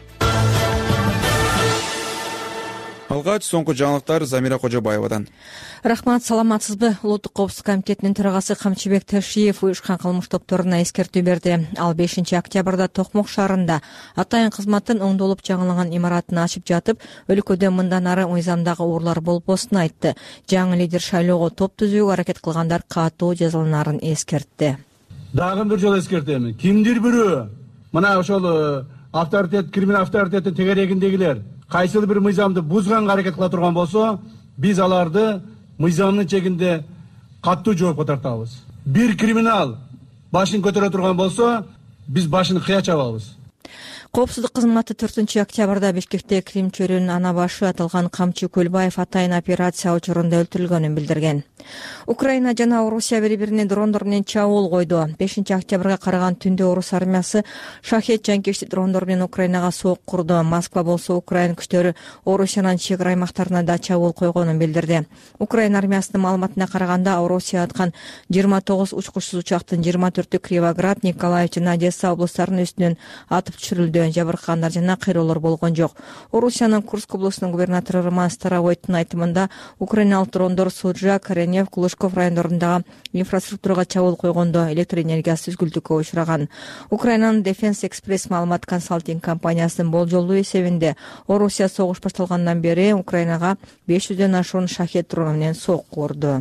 Алгач соңку жаңылыктар Замира Кожобаевадан. Рахмат, саламатсызбы? Улуттук коопсуздук комитетинин төрагасы Камчыбек Ташиев уюшкан кылмыш топторуна эскертүү берди. Ал 5 октябрда Токмок шаарында атайын кызматтын оңдолуп жаңыланган имаратын ачып жатып, өлкөдө мындан ары мыйзамдагы уурлар болбосун айтты. Жаңы лидер шайлоого топ түзүүгө аракет кылгандар катуу жазаланарын эскертти. Дагы бир жолу эскертемин. Кимдир бирөө мына ошол авторитет, криминал авторитеттин тегерегиндегилер кайсыл бир мыйзамды бузганга аракет кыла турган болсо, биз аларды мыйзамдын чегинде катуу жоопко тартабыз. Бир криминал башын көтөрө турган болсо, биз башын кыя чабабыз. Коопсуздук кызматы 4 октябрда Бишкекте Крим чөйрөнүнүн ана башы аталган Камчы Көлбаев атайын операция учурунда өлтүрүлгөнүн билдирген. Украина жана Орусия бири-бирине дрондор менен чабуул койду. 5 октябрга караган түндө Орус армиясы шахет жанкечтик дрондор менен Украинага сооқ курду. Москва болсо Украина күчтөрү Орусиянын чек ара аймактарына да чабуул койгонун билдирди. Украина армиясынын маалыматына караганда Орусия аткан 29 учкучсуз учактын 24-ü Кривоград, Николаев жана Одесса облустарынын үстүнөн атып түшүрүлдү. Жабыркагандар жана кыйроолор болгон жок. Орусиянын Курск облусунун губернатору Роман Старовойттун айтымында украиналык дрондор Суджа, Коренев, Клушков райондорундагы инфраструктурага чабуул койгондо электр энергиясы үзгүлтүккө учураган. Украинанын Defense Express маалымат консалтинг компаниясынын болжолдуу эсебинде Орусия согуш башталгандан бери Украинага 500дөн ашуун шахет дрону менен сооқ урду.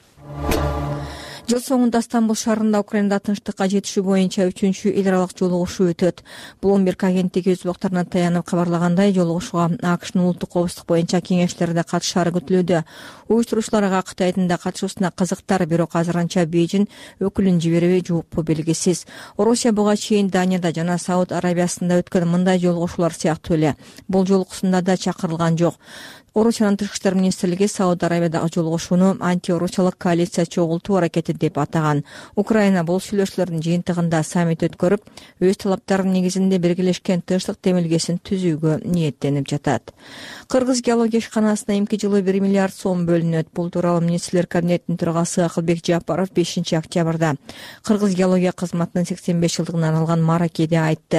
Жыл соңунда Стамбул шаарында Украинада тынчтыкка жетишүү боюнча 3-эл аралык жолугушуу өтөт. Bloomberg агенттиги өз убактарына таянып кабарлагандай, жолугушууга АКШнын улуттук коопсуздук боюнча кеңешleri да катышары күтүлүүдө. Уюштуруучулар ага Кытайдын да катышуусуна кызыктар, бирок азырынча Бейжин өкүлүн жибериби жууппу белгисиз. Орусия буга чейин Данияда жана Сауд Арабиясында өткөн мындай жолугушуулар сыяктуу эле бул жолугусунда да чакырылган жок. Орусиянын тышкы иштер министрлиги Сауд Арабиядагы жолугушууну антиорусиялык коалиция чогултуу аракети деп атаган. Украина бул сүйлөшүүлөрдүн жыйынтыгында саммит өткөрүп, өз талаптарынын негизинде биргелешкен тынчтык демилгесин түзүүгө ниеттенип жатат. Кыргыз геология ишканасына эмки жылы 1 миллиард сом бөлүнөт. Бул тууралуу министрлер кабинетинин төрагасы Акылбек Жапаров 5 октябрда Кыргыз геология кызматынын 85 жылдыгына арналган маракеде айтты.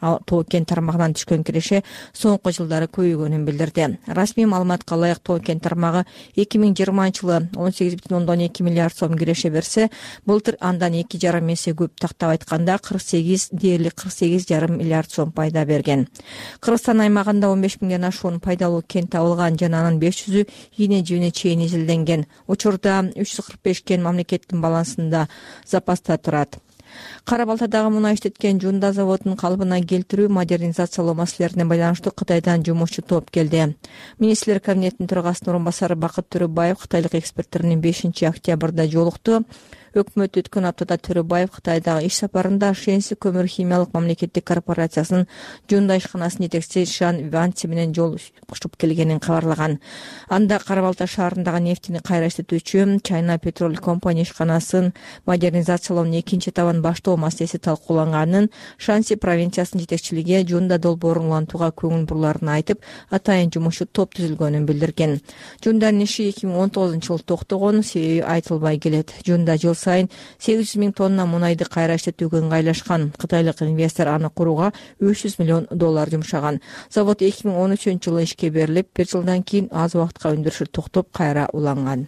Тоо-кен тармагынан түшкөн киреше соңку жылдары көбөйгөнүн билдирди. Расмий маалыматка ылайык Тоо-кен тармагы 2020-жылы 18,2 миллиард сом киреше берсе, былтыр андан 2,5 эсе көп, тактап айтканда 48,5 миллиард сом пайда берген. Кыргызстан аймагында 15 миңден ашуун пайдалуу кен табылган, жана анын 500-ü ийне жибине чейин изилденген. Учурда 345 кен мамлекеттин балансында запаста турат. Кара Балтадагы мунай иштеткен Жунда заводун калыбына келтирүү, модернизациялоо маселелерине байланыштуу Кытайдан жумушчу топ келди. Министрлер кабинетинин төрагасынын орун басары Бакыт Төрөбаев кытайлык эксперттеринин 5-октябрда жолукту. Өкмөт өткөн аптада Төрөбаев Кытайдагы иш сапарында Шенси көмүр химиялык мамлекеттик корпорациясынын Жунда ишканасынын жетекчиси Шан Ванси менен жолугушуп келгенин кабарлаган. Анда Кара Балта шаарындагы нефтини кайра иштетүүчү China Petrol Company ишканасын модернизациялоонун экинчи этабын баштоо маселеси талкууланганын, Шанси провинциясынын жетекчилиги Жунда долбоорун улантууга көңүл бурууларын айтып, атайын жумушчу топ түзүлгөнүн билдирген. Жунданын иши 2019-жылы токтогон, себеби айтылбай келет. Жунда жыл сайын 800 миң тонна мунайды кайра иштетүүгө ыңгайлашкан. Кытайлык инвестор аны курууга $300 миллион жумшаган. Завод 2013-жылы ишке берилип, 1 жылдан кийин аз убакытка өндүрүшү токтоп кайра уланган.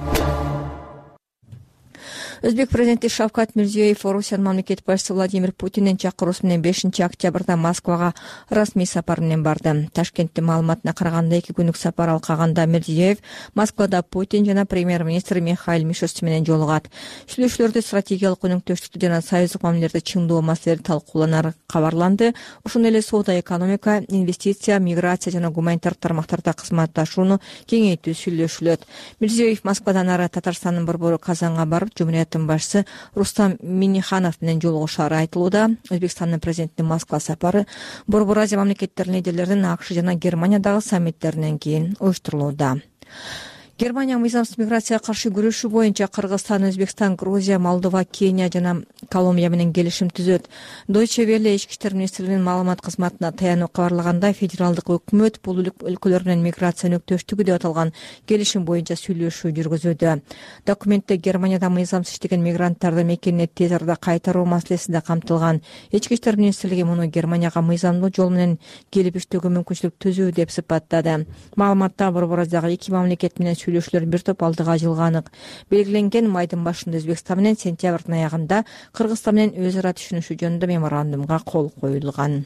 Өзбек президенти Шавкат Мирзиёев Орусиянын мамлекет башчысы Владимир Путиндин чакыруусу менен 5-октябрда Москвага расмий сапар менен барды. Ташкенттин маалыматына караганда 2 күнлүк сапар алкаганда Мирзиёев Москвада Путин жана премьер-министр Михаил Мишустин менен жолугат. Сүйлөшүүлөрдө стратегиялык өнөктөштүктү жана союздук мамилелерди чыңдоо маселелери талкууланары кабарланды. Ошондой эле соода, экономика, инвестиция, миграция жана гуманитардык тармактарда кызматташууну кеңейтүү сүйлөшүлөт. Мирзиёев Москвадан ары Татарстандын борбору Казанга барып, Жумурияттын башчысы Рустам Минниханов менен жолугушаары айтылууда. Өзбекстандын президентинин Москва сапары Борбор Азия мамлекеттеринин лидерлеринин АКШ жана Германиядагы саммиттеринен кийин уюштурулууда. Германия мыйзамсыз миграцияга каршы күрөшүү боюнча Кыргызстан, Өзбекстан, Грузия, Молдова, Кения жана Колумбия менен келишим түзөт. Deutsche Welle ички иштер министрлигинин маалымат кызматына таянып кабарлагандай, федералдык өкмөт бул өлкөлөр менен миграция өнөктөштүгү деп аталган келишим боюнча сүйлөшүү жүргүзүүдө. Документте Германияда мыйзамсыз иштеген мигранттарды мекенине тез арада кайтаруу маселеси да камтылган. Ички иштер министрлиги муну Германияга мыйзамдуу жол менен келип иштөөгө мүмкүнчүлүк түзүү деп сыпаттады. Маалыматта Борбор Азиядагы 2 мамлекет менен сүйлөшүүлөр бир топ алдыга жылганы белгиленген. Майдын башында Өзбекстан менен, сентябрдын аягында Кыргызстан менен өз ара түшүнүшүү жөнүндө меморандумга кол коюлган.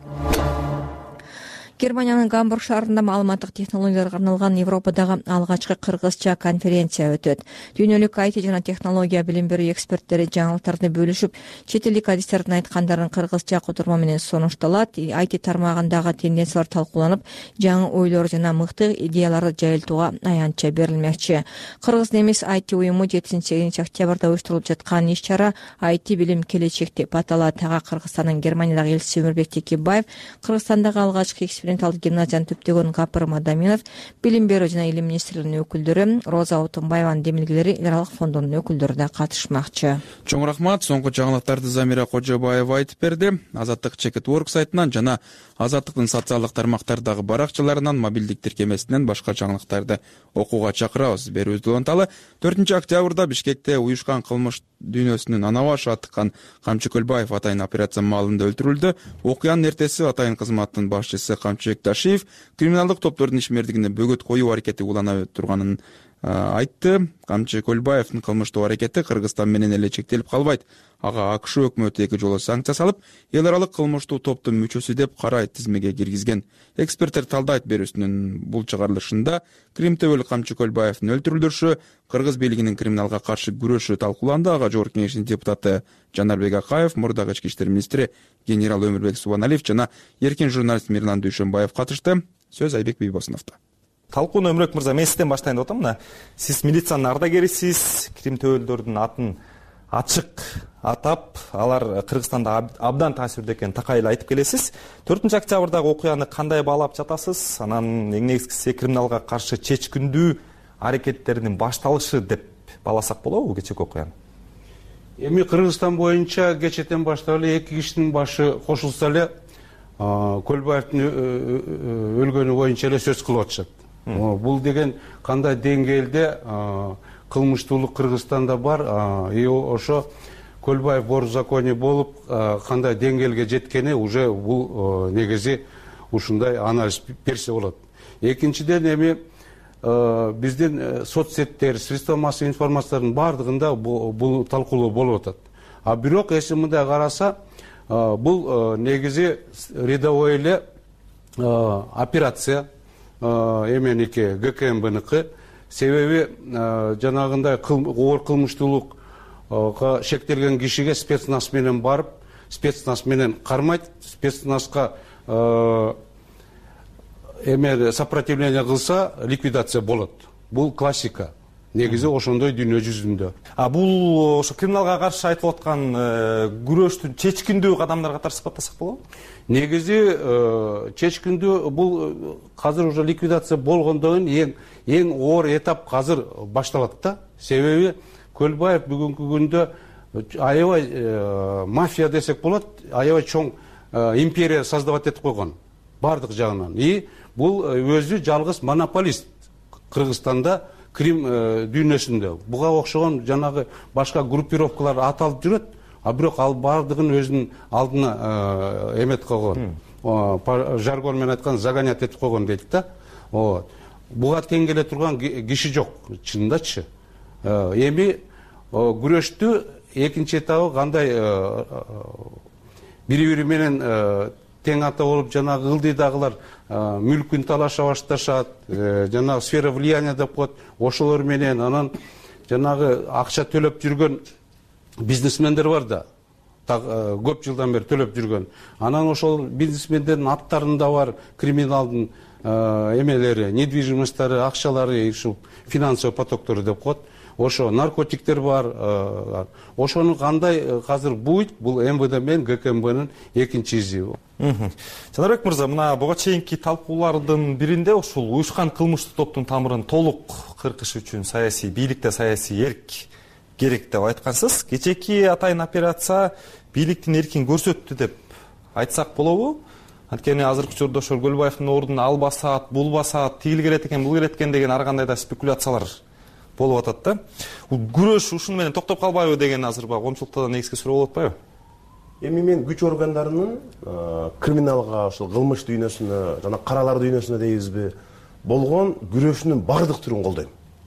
Германиянын Гамбург шаарында маалыматтык технологияларга арналган Европадагы алгачкы кыргызча конференция өтөт. Дүйнөлүк IT жана технология билим берүү эксперттери жаңылыктарды бөлүшүп, чет элдик адистердин айткандарын кыргызча котурма менен сунушталат. IT тармагындагы тенденциялар талкууланып, жаңы ойлор жана мыкты идеяларды жайылтууга аянтча берилмекчи. Кыргыз немис IT уюму 7-8 октябрда уюштурулуп жаткан иш-чара IT билим келечек деп аталат. Кыргызстандын Германиядагы элчиси Өмүрбек Текебаев, Кыргызстандагы алгачкы эксперименталдык гимназияны түптөгөн Капыр Мадаминов, билим берүү жана илим министрлигинин өкүлдөрү, Роза Отунбаеванын демилгелери, эл аралык фондунун өкүлдөрү да катышмакчы. Чоң рахмат. Соңку жаңылыктарды Замира Кожобаева айтып берди. Азаттык Чекет.org сайтынан жана Азаттыктын социалдык тармактардагы баракчаларынан, мобилдик тиркемесинен башка жаңылыктарды окууга чакырабыз. Берүүбүздү уланталы. 4-октябрда Бишкекте уюшкан кылмыш дүйнөсүнүн ана башы Атыкан Камчы Көлбаев атайын операция маалында өлтүрүлдү. Окуянын эртеси атайын кызматтын башчысы Камчыбек Ташиев криминалдык топтордун ишмердигине бөгөт коюу аракети улана турганын айтты. Камчы Көлбаевдин кылмыштуу аракети Кыргызстан менен эле чектелип калбайт. Ага АКШ өкмөтү 2 жолу санкция салып, эл аралык кылмыштуу топтун мүчөсү деп карай тизмеге киргизген. Эксперттер талдайт берүүсүнүн бул чыгарылышында Крим төбөлүк Камчы Көлбаевдин өлтүрүлүшү, Кыргыз бийлигинин криминалга каршы күрөшү талкууланды. Ага жогорку кеңештин депутаты Жанарбек Акаев, мурдагы ички иштер министри генерал Өмүрбек Субаналиев жана эркин журналист Мирлан Дүйшөнбаев катышты. Сөз Айбек Бийбосуновдо. Талкууну Өмүрбек мырза, мен сизден баштайын деп атам. Мына сиз милициянын ардагерисиз, Крим төбөлдөрдүн атын ачык атап, алар Кыргызстанда абдан таасирдүү экенин такайыл айтып келесиз. 4-октябрдагы окуяны кандай баалап жатасыз? Анан эң негизгиси криминалга каршы чечкиндүү аракеттеринин башталышы деп бааласак болобу кечеки окуяны? Эми Кыргызстан боюнча кечетен баштап эле 2 кишинин башы кошулса эле Көлбаевдин өлгөнү боюнча эле сөз кылып атышат. Бул деген кандай деңгээлде кылмыштуулук Кыргызстанда бар, ошо Көлбаев борзаконий болуп кандай деңгээлге жеткени уже бул негизи ушундай анализ берсе болот. Экинчиден эми биздин соцсеттер, средства массовой информациянын баардыгында бул талкуулоо болуп атат. А бирок эси мындай караса, бул негизи рядовой эле операция эменики ГКМБныкы. Себеби жанагындай оор кылмыштуулукка шектелген кишиге спецназ менен барып, спецназ менен кармайт, спецназга сопротивление кылса ликвидация болот. Бул классика. Негизи ошондой дүйнө жүзүндө. Бул ошо криминалга каршы айтылып аткан күрөштүн чечкиндүү кадамдар катары сыпаттасак болобу? Негизи чечкиндүү бул азыр уже ликвидация болгондон кийин эң оор этап азыр башталат да. Себеби Көлбаев бүгүнкү күндө аябай мафия десек болот, аябай чоң империя создавать этип койгон бардык жагынан. И бул өзү жалгыз монополист Кыргызстанда крим дүйнөсүндө. Буга окшогон жанагы башка группировкалар аталып жүрөт, а бирок ал бардыгын өзүнүн алдына эмет койгон. Жаргон менен айткан загонять этип койгон дейт да. Буга тең келе турган киши жок, чынындачы. Эми күрөштү экинчи этабы кандай бири-бири менен тең ата болуп жанагы ылдыйдагылар мүлкүн талаша башташат, жанагы сфера влияния деп коет, ошолор менен анан жанагы акча төлөп жүргөн бизнесмендер бар да, көп жылдан бери төлөп жүргөн. Анан ошол бизнесмендердин аттарында бар криминалдын эмелери, недвижимосттары, акчалары, ушу финансовый потоктору деп коет. Ошо наркотиктер бар. Ошону кандай азыр буйт, бул МВД менен ГКМБнын экинчи изи. Жанарбек мырза, мына буга чейинки талкуулардын биринде ушул уюшкан кылмыштык топтун тамырын толук кыркыш үчүн саясий бийликте саясий эрк керек деп айткансыз. Кечээки атайын операция бийликтин эркин көрсөттү деп айтсак болобу? Анткени азыркы учурда ошол Көлбаевдин ордуна ал басат, бул басат, тигил келет экен, бул келет экен деген ар кандай да спекуляциялар болуп атат да. Күрөш ушуну менен токтоп калбайбы деген азыр коомчулукта негизги суроо болуп атпайбы? Эми мен күч органдарынын криминалга, ошол кылмыш дүйнөсүнө, жана каралар дүйнөсүнө дейбизби, болгон күрөшүнүн бардык түрүн колдойм.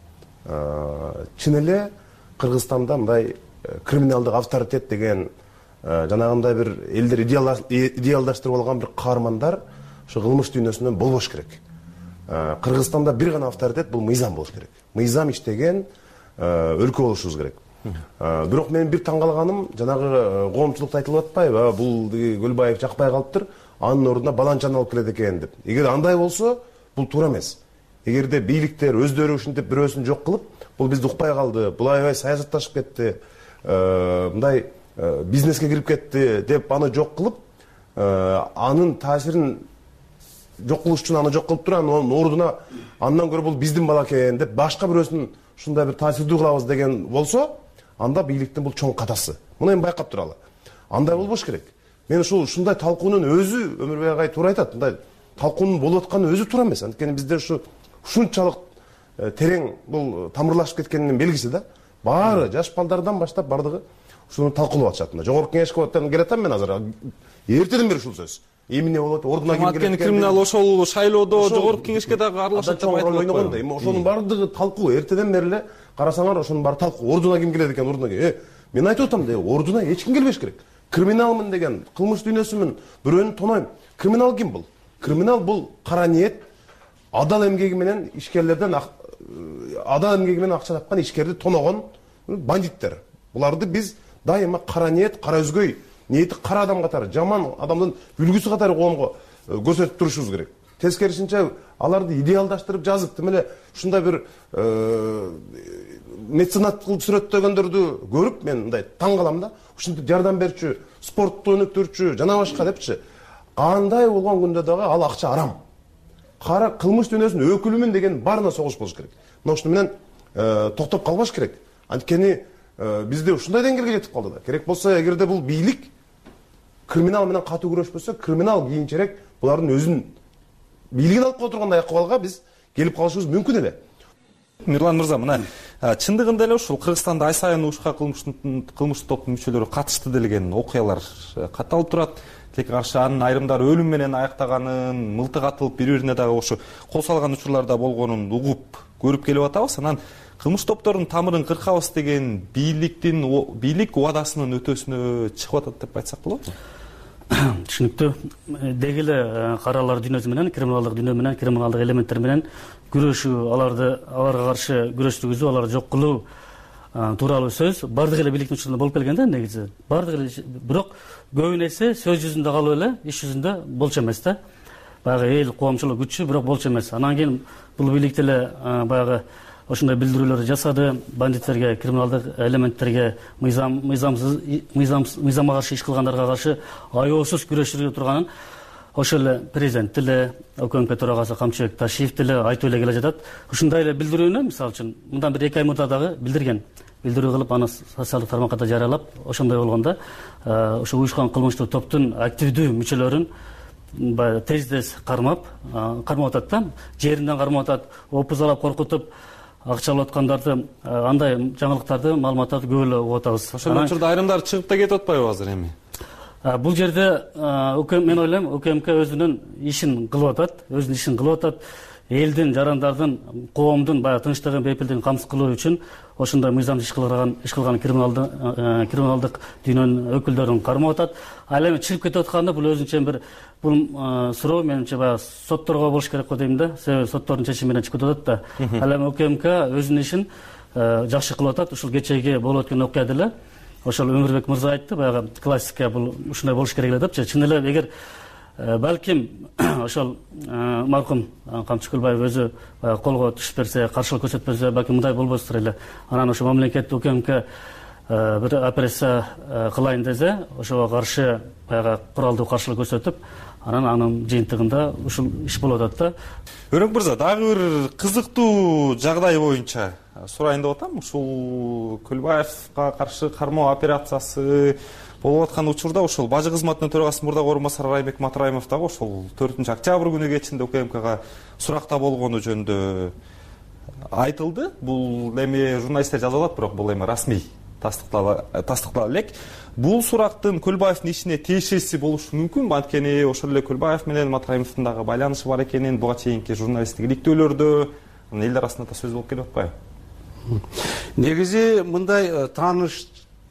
Чын эле Кыргызстанда мындай криминалдык авторитет деген жанагындай бир элдер идеалдаштырып алган бир каармандар ошо кылмыш дүйнөсүнөн болбош керек. Кыргызстанда бир гана авторитет, бул мыйзам болуш керек. Мыйзам иштеген өлкө болушубуз керек. Бирок мен бир таң калганым, жанагы коомчулукта айтылып атпайбы, бул Көлбаев жакпай калыптыр, анын ордуна баланчаны алып келет экен деп. Эгер андай болсо, бул туура эмес. Эгерде бийликтер өздөрү ушинтип бирөөсүн жок кылып, бул бизди укпай калды, бул аябай саясатташып кетти, мындай бизнеске кирип кетти деп аны жок кылып, анын таасирин жок кылыш үчүн аны жок кылып туруп, анын ордуна андан көрө бул биздин бала экен деп башка бирөөсүн ушундай бир таасирдүү кылабыз деген болсо, анда бийликтин бул чоң катасы. Муну эми байкап туралы. Андай болбош керек. Мен ушундай талкуунун өзү Өмүрбек агай туура айтат. Мындай талкуунун болуп атканы өзү туура эмес. Анткени бизде ушунчалык терең бул тамырлашып кеткенинин белгиси да. Баары жаш балдардан баштап бардыгы ушуну талкуулап атышат. Жогорку кеңешке келатам мен азыр. Эртеден бери ушул сөз. Эмне болот, ордуна ким келет? Анткени криминал ошол шайлоодо жогорку кеңешке дагы аралашат деп айтылат. Эми ошонун бардыгы талкуу, эртеден бери эле карасаңар ошонун баары талкуу. Ордуна ким келет экен, ордуна ким? Мен айтып атам да, ордуна эч ким келбеш керек. Криминалмын деген, кылмыш дүйнөсүмүн, бирөөнү тонойм. Криминал ким бул? Криминал бул кара ниет, адал эмгеги менен ишкерлерден адал эмгеги менен акча тапкан ишкерди тоногон бандиттер. Буларды биз дайыма кара ниет, кара өзгөй, ниети кара адам катары, жаман адамдын үлгүсү катары коомго көрсөтүп турушубуз керек. Тескерисинче аларды идеалдаштырып жазып, тим эле ушундай бир меценат кылып сүрөттөгөндөрдү көрүп мен мындай таң калам да. Ушинтип жардам берчү, спортту өнүктүрчү, жана башка депчи. Кандай болгон күндө дагы ал акча арам. Кара кылмыш дүйнөсүнүн өкүлүмүн деген баарына согуш болуш керек. Мына ушуну менен токтоп калбаш керек. Анткени бизде ушундай деңгээлге жетип калды да. Керек болсо, эгерде бул бийлик криминал менен катуу күрөшпөсө, криминал кийинчерээк булардын өзүнүн бийлигин алып кое тургандай акыбалга биз келип калышыбыз мүмкүн эле. Мирлан мырза, мына чындыгында эле ушул Кыргызстанда ай сайын уушка кылмыштуу топтун мүчөлөрү катышты делген окуялар катталып турат. Тилекке каршы анын айрымдары өлүм менен аяктаганын, мылтык атылып бири-бирине дагы ошо кол салган учурларда болгонун угуп көрүп келип атабыз. Анан кылмыш топторунун тамырын кыркабыз деген бийлик убадасынын өтөөсүнө чыгып атат деп айтсак болобу? Түшүнүктүү. Деги эле каралар дүйнөсү менен, криминалдык дүйнө менен, криминалдык элементтер менен күрөшүү, аларга каршы күрөш жүргүзүү, аларды жок кылуу тууралуу сөз бардык эле бийликтин учурунда болуп келген да, негизи. Бардык эле, бирок көбү нерсе сөз жүзүндө калып эле, иш жүзүндө болчу эмес да. Баягы эл коомчулук күчү, бирок болчу эмес. Анан кийин бул бийлик деле баягы ошондой билдирүүлөрдү жасады, бандиттерге, криминалдык элементтерге, мыйзамга каршы иш кылгандарга каршы аеосуз күрөш жүргүзүп турганын ошол эле президент деле, УКМК төрагасы Камчыбек Ташиев деле айтып эле келе жатат. Ушундай эле билдирүүнү, мисалы үчүн, мындан бир 2 ай мурда дагы билдирген. Билдирүү кылып, аны социалдык тармакта да жарыялап, ошондой болгондо, ошо уюшкан кылмыштуу топтун активдүү мүчөлөрүн тез кармап атат да, жеринден кармап атат, опузалап, коркутуп, акча алып аткандарды, андай жаңылыктарды, маалыматтарды көп эле угуп атабыз. Ошол учурда айрымдары чыгып да кетип атпайбы азыр эми? Бул жерде мен ойлойм, УКМК өзүнүн ишин кылып атат, элдин, жарандардын, коомдун баягы тынчтыгын, бейпилдигин камсыз кылуу үчүн ошондой мыйзамдуу иш кылган криминалдык дүйнөнүн өкүлдөрүн кармап атат. Ал эми чыгып кетип атканда бул өзүнчө бир суроо менимче баягы сотторго болуш керек го дейм да. Себеби соттордун чечими менен чыгып атат да. Ал эми УКМК өзүнүн ишин жакшы кылып атат. Ушул кечеги болуп өткөн окуя деле ошол Өмүрбек мырза айтты, баягы классика бул ушундай болуш керек эле депчи. Чын эле эгер балким ошол маркум Камчы Көлбаев өзү колго түшүп берсе, каршылык көрсөтпөсө, балким мындай болбостур эле. Анан ошо мамлекет УКМК бир операция кылайын десе, ошого каршы баягы куралдуу каршылык көрсөтүп, анын жыйынтыгында ушул иш болуп атат да. Өрөк мырза, дагы бир кызыктуу жагдай боюнча сурайын деп атам. Ушул Көлбаевга каршы кармоо операциясы болуп аткан учурда ошол бажы кызматынын төрагасынын мурдагы орун басары Райбек Матраимов дагы ошол 4-октябрь күнү кечинде УКМКга суракта болгону жөнүндө айтылды. Бул эми журналисттер жазып атат, бирок бул эми расмий тастыктала элек. Бул сурактын Көлбаевдин ишине тиешеси болушу мүмкүн. Анткени ошол эле Көлбаев менен Матраимовдун дагы байланышы бар экенин буга чейинки журналисттик иликтөөлөрдө эл арасында да сөз болуп келип атпайбы? Негизи мындай тааныш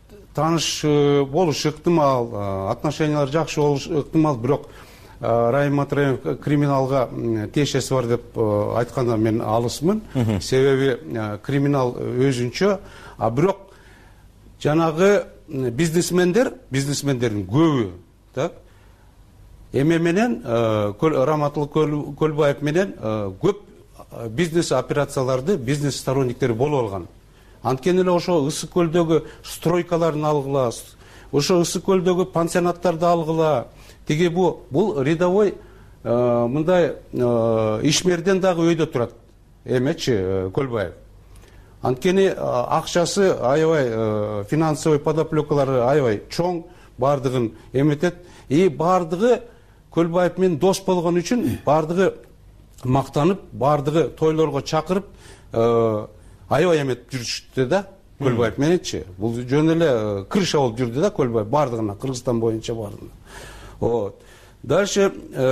болуш ыктымал, отношениялар жакшы болуш ыктымал, бирок Райым Матраимов криминалга тиешеси бар деп айтканда мен алысмын. Себеби криминал өзүнчө, а бирок жанагы бизнесмендердин көбү, так? Эме менен Раматыл Көлбаев менен көп бизнес операцияларды бизнес сторонниктери болуп алган. Анткени эле ошо Ысык көлдөгү стройкаларын алгыла, ошо Ысык көлдөгү пансионаттарды алгыла. Тиги бул рядовой мындай ишмерден дагы өйдө турат. Эмечи Көлбаев. Анткени акчасы аябай, финансовый подоплекалары аябай чоң, бардыгын эметет. И бардыгы Көлбаев менен дос болгон үчүн бардыгы мактанып, бардыгы тойлорго чакырып, аябай эметип жүрүштү да Көлбаев мененчи. Бул жөн эле крыша болуп жүрдү да Көлбаев бардыгына, Кыргызстан боюнча бардыгына. Вот. Дальше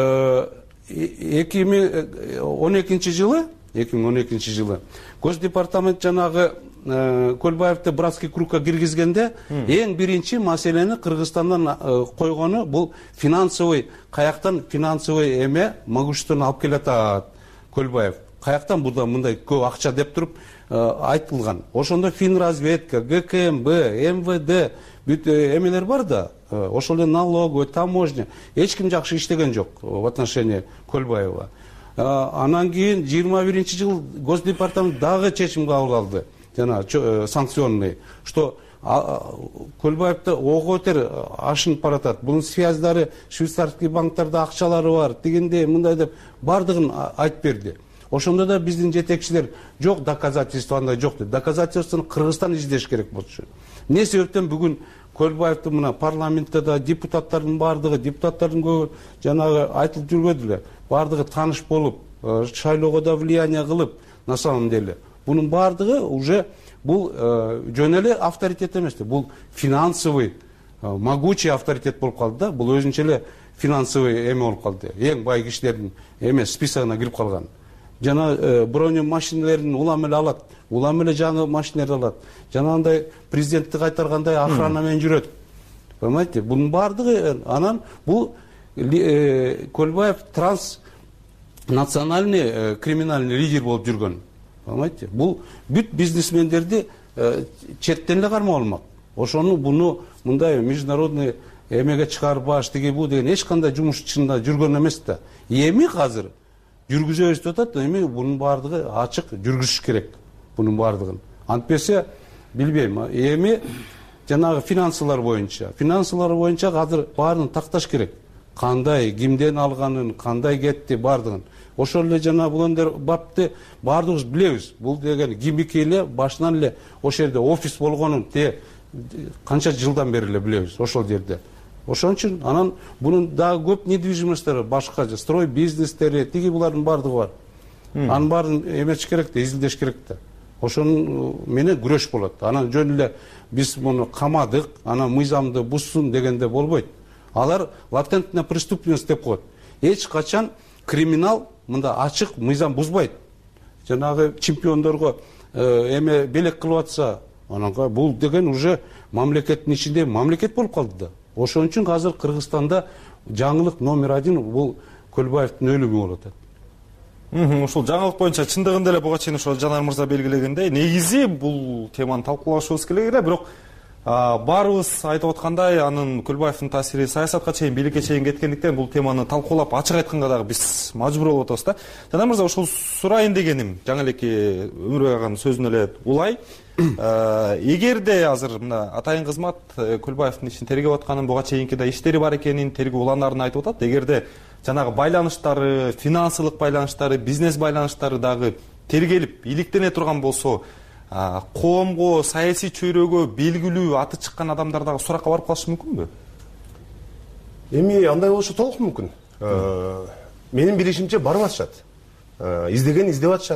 2012 жылы Госдепартамент жанагы Көлбаевди братский кругка киргизгенде эң биринчи маселени Кыргызстандан койгону бул каяктан финансовый эме могуществону алып келатат Көлбаев. Каяктан мындай көп акча деп туруп айтылган. Ошондо Финразведка, ГКМБ, МВД бүт эмелер бар да. Ошол эле налоговый, таможня. Эч ким жакшы иштеген жок в отношении Көлбаева. Анан кийин 21 жыл Госдепартамент дагы чечим кабыл алды. Жана санкционный, что Көлбаевди ого бетер ашынып баратат. Бунун связьдары швейцарский банктарда акчалары бар, дегенде мындай деп бардыгын айтып берди. Ошондо да биздин жетекчилер жок, доказательство андай жок деп. Доказательствону Кыргызстан издеш керек болчу. Эмне себептен бүгүн Көлбаевди мына парламентте да депутаттардын бардыгы, депутаттардын көбү жанагы айтылып жүрбөдүлөр. Бардыгы тааныш болуп, шайлоого да влияние кылып, на самом деле Bunун баардыгы уже бул жөн эле авторитет эмес да, бул финансовый могучий авторитет болуп калды да. Бул өзүнчө эле финансовый эме болуп калды, эң бай кишилердин эме списогуна кирип калган. Жана броню машиналерин улам эле алат, улам эле жаңы машиналерди алат. Жанагындай президентти кайтаргандай охрана менен жүрөт. Понимаете? Бунун баардыгы анан бул Көлбаев транснациональный криминальный лидер болуп жүргөн. Понимаете? Бул бүт бизнесмендерди четтен эле кармап алмак. Ошону буну мындай международный эмеге чыгарбаш тиги бу деген эч кандай жумуш ичинде жүргөн эмес да. Эми азыр жүргүзөбүз деп атат, эми бунун баардыгы ачык жүргүзүш керек. Бунун баардыгын. Антпесе билбейм. Эми жанагы финансылар боюнча азыр баарын такташ керек. Кандай, кимден алганын, кандай кетти баардыгын. Ошол эле жана булар бапты баардыгыбыз билебиз. Бул деген кимики эле башынан эле ошол жерде офис болгонун канча жылдан бери эле билебиз ошол жерде. Ошон үчүн анан бунун дагы көп недвижимосттери, башка строй бизнестери, тиги булардын баардыгы бар. Анын баарын эмечиш керек да, изилдеш керек да. Ошонун менен күрөш болот. Анан жөн эле биз муну камадык, анан мыйзамды бузсун дегенде болбойт. Алар латентная преступность деп коет. Эч качан криминал мында ачык мыйзам бузбайт. Жанагы чемпиондорго эме белек кылып атса, ананга бул деген уже мамлекеттин ичинде мамлекет болуп калды да. Ошон үчүн азыр Кыргызстанда жаңылык номер 1 бул Көлбаевдин өлүмү болуп атат. Ушул жаңылык боюнча чындыгында эле буга чейин ошо Жанар мырза белгилегендей, негизи бул теманы талкуулашыбыз керек эле, бирок баарыбыз айтып аткандай, анын Көлбаевдин таасири саясатка чейин, бийликке чейин кеткендиктен бул теманы талкуулап ачык айтканга дагы биз мажбур болуп атабыз да. Жанар мырза, ушул сурайын дегеним, жаңы элеки Өмүрбек аганын сөзүнө эле улай. Эгерде азыр мына атайын кызмат Көлбаевдин ишин тергеп атканын, буга чейинки да иштери бар экенин, тергөө уландарын айтып атат. Эгерде жанагы байланыштары, финансылык байланыштары, бизнес байланыштары дагы тергелип, иликтене турган болсо, коомго, саясий чөйрөгө белгилүү аты чыккан адамдар дагы суракка барып калышы мүмкүнбү? Эми андай болушу толук мүмкүн. Менин билишимче барып атышат. Издеген издеп атышат.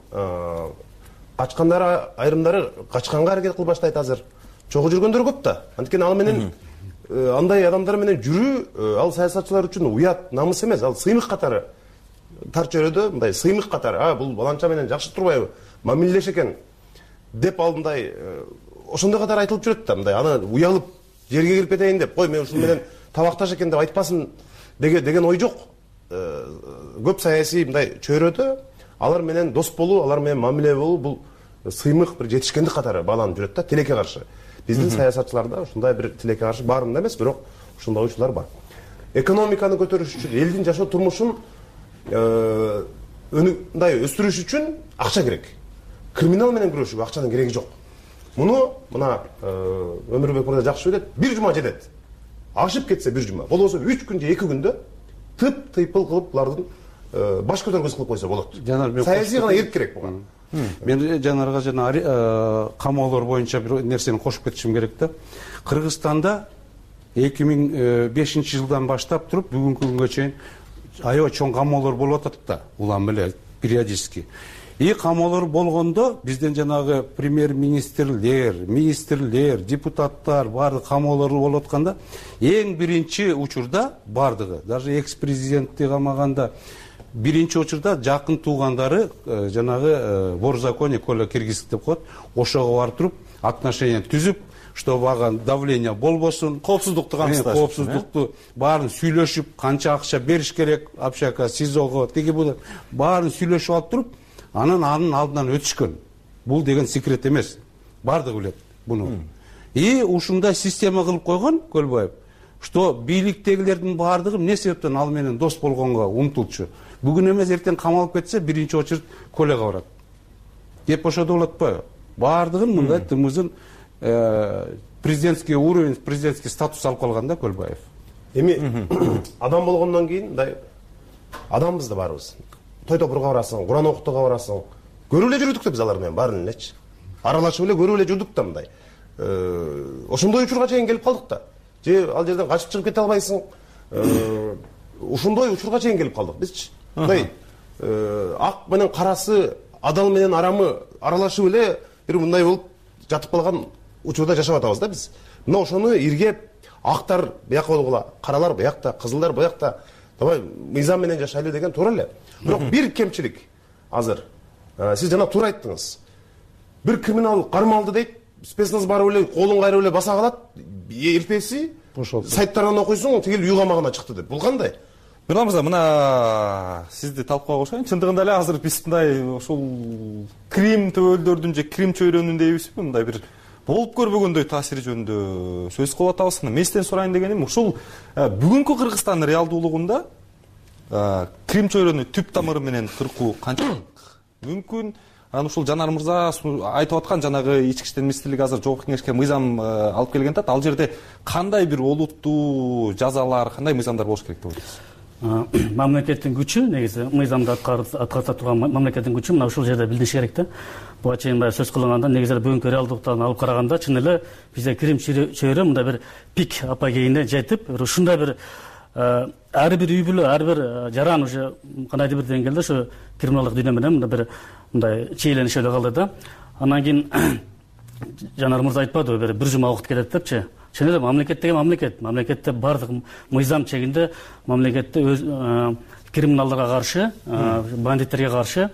Качкандары, айрымдары качканга аракет кылып баштайт азыр. Чогуу жүргөндөр көп да. Анткени ал менен андай адамдар менен жүрүү ал саясатчылар үчүн уят, намыс эмес, ал сыймык катары. Тар чөйрөдө мындай сыймык катары, бул баланча менен жакшы турбайбы, мамилелеш экен деп ал мындай ошондой катары айтылып жүрөт да, мындай аны уялып жерге кирип кетейин деп, кой мен ушул менен табакташ экен деп айтпасын деген ой жок. Көп саясий мындай чөйрөдө алар менен дос болуу, алар менен мамиле болуу бул сыймык бир жетишкендик катары бааланып жүрөт да, тилекке каршы. Биздин саясатчыларда ушундай бир тилекке каршы баарында эмес, бирок ушундай учурлар бар. Экономиканы көтөрүш үчүн, элдин жашоо турмушун мындай өстүрүш үчүн акча керек. Криминал менен күрөшүүгө акчанын кереги жок. Муну мына Өмүрбек мырза жакшы билет, бир жума жетет. Ашып кетсе бир жума, болбосо 3 күн же 2 күндө тыйпыл кылып булардын баш көтөргүс кылып койсо болот. Саясий гана эрк керек буга. Мен Жанарга жана камоолор боюнча бир нерсени кошуп кетишим керек да. Кыргызстанда 2005-жылдан баштап туруп бүгүнкү күнгө чейин аябай чоң камоолор болуп атат да, улам эле периодически. Камоолор болгондо бизден жанагы министрлер, депутаттар баардык камоолор болуп атканда, эң биринчи учурда баардыгы, даже экс-президентти камаганда биринчи учурда жакын туугандары жанагы борзаконие коло киргиздик деп коет, ошого барып туруп отношения түзүп, чтобы ага давление болбосун, коопсуздукту камсыздаш, коопсуздукту баарын сүйлөшүп, канча акча бериш керек общакка, СИЗОго, тиги бул баарын сүйлөшүп алып туруп, анын алдынан өтүшкөн. Бул деген секрет эмес. Бардыгы билет буну. Ушундай система кылып койгон Көлбаев, что бийликтегилердин баардыгы эмне себептен ал менен дос болгонго умтулчу. Бүгүн эмес эртең камалып кетсе, биринчи очередь колlega барат. Кеп ошодо болот атпайбы? Баардыгын мындай тымызын президентский уровень, президентский статус алып калган да Көлбаев. Эми адам болгондон кийин мындай адамбыз да барыбыз. Той топурга барасың, Куран окутууга барасың. Көрүп эле жүрдүк да биз алар менен баарын элечи. Аралашып эле көрүп эле жүрдүк да мындай. Ошондой учурга чейин келип калдык да. Же ал жерден качып чыгып кете албайсың. Ушундай учурга чейин келип калдык бизчи. Мындай ак менен карасы адал менен арамы аралашып эле бир мындай болуп жатып калган учурда жашап атабыз да биз. Мына ошону иргеп актар бияка болгула, каралар биякта, кызылдар буякта, давай мыйзам менен жашайлы деген туура эле. Бирок бир кемчилик азыр. Сиз жана туура айттыңыз. Бир криминал кармалды дейт, спецназ барып эле колун кайрып эле баса калат, эртеси сайттардан окуйсуң, тигил үй камагына чыкты деп. Бул кандай? Нурлан мырза, мына сизди талкууга кошоюн. Чындыгында эле азыр биз мындай ушул крим төбөлдөрдүн же крим чөйрөнүн дейбизби, мындай бир болуп көрбөгөндөй таасири жөнүндө сөз кылып атабыз. Мен сизден сурайын дегеним, ушул бүгүнкү Кыргызстандын реалдуулугунда крим чөйрөнү түп тамыры менен кыркуу канчалык мүмкүн? Анан ушул Жанар мырза айтып аткан жанагы ички иштер министрлиги азыр жогорку кеңешке мыйзам алып келген атат. Ал жерде кандай бир олуттуу жазалар, кандай мыйзамдар болуш керек деп ойлойсуз? Мамлекеттин күчү, негизи мыйзамды аткарта турган мамлекеттин күчү мына ушул жерде билиниш керек да. Буга чейин сөз кылынганда негизи бүгүнкү реалдуулуктан алып караганда чын эле бизде крим чөйрө мындай бир пик апогейине жетип, ушундай бир ар бир үй бүлө, ар бир жаран уже кандайдыр бир деңгээлде ушу криминалдык дүйнө менен бир мындай чейленишип эле калды да. Анан кийин Жанар мырза айтпадыбы, бир жума убакыт кетет депчи. Чын эле мамлекет деген мамлекетте бардык мыйзам чегинде мамлекетте өз криминалдарга каршы, бандиттерге каршы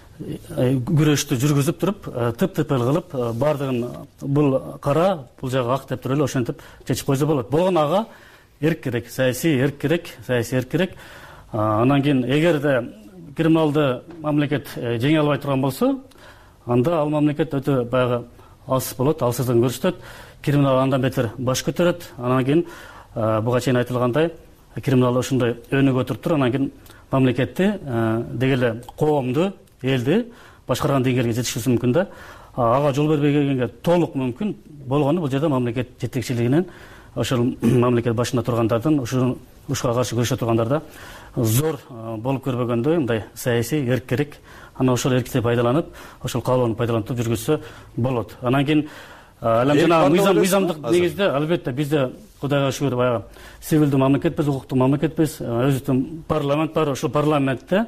күрөштү жүргүзүп туруп, тып-тыпыл кылып, бардыгын бул кара, бул жагы ак деп туруп эле ошентип чечип койсо болот. Болгон ага эрк керек, саясий эрк керек. Анан кийин эгерде криминалды мамлекет жеңе албай турган болсо, анда ал мамлекет өтө баягы алсыз болот, алсыздыгын көрсөтөт. Криминал андан бетер баш көтөрөт. Анан кийин буга чейин айтылгандай, криминал ошондой өнүгө туруп, анан кийин мамлекетти дегеле коомду, элди башкарган деңгээлге жетишүүсү мүмкүн да. Ага жол бербей келгенге толук мүмкүн болгону бул жерде мамлекет жетекчилигинен ошол мамлекет башында тургандардын, ушуга каршы күрөшө тургандарда зор болуп көрбөгөндөй мындай саясий эрк керек. Анан ошол эркти пайдаланып, ошол каалоону пайдаланып жүргүзсө болот. Анан кийин жанагы мыйзамдык негизде албетте бизде Кудайга шүгүр баягы сивилдүү мамлекетпиз, укуктуу мамлекетпиз, өзүбүздүн парламент бар, ошол парламентте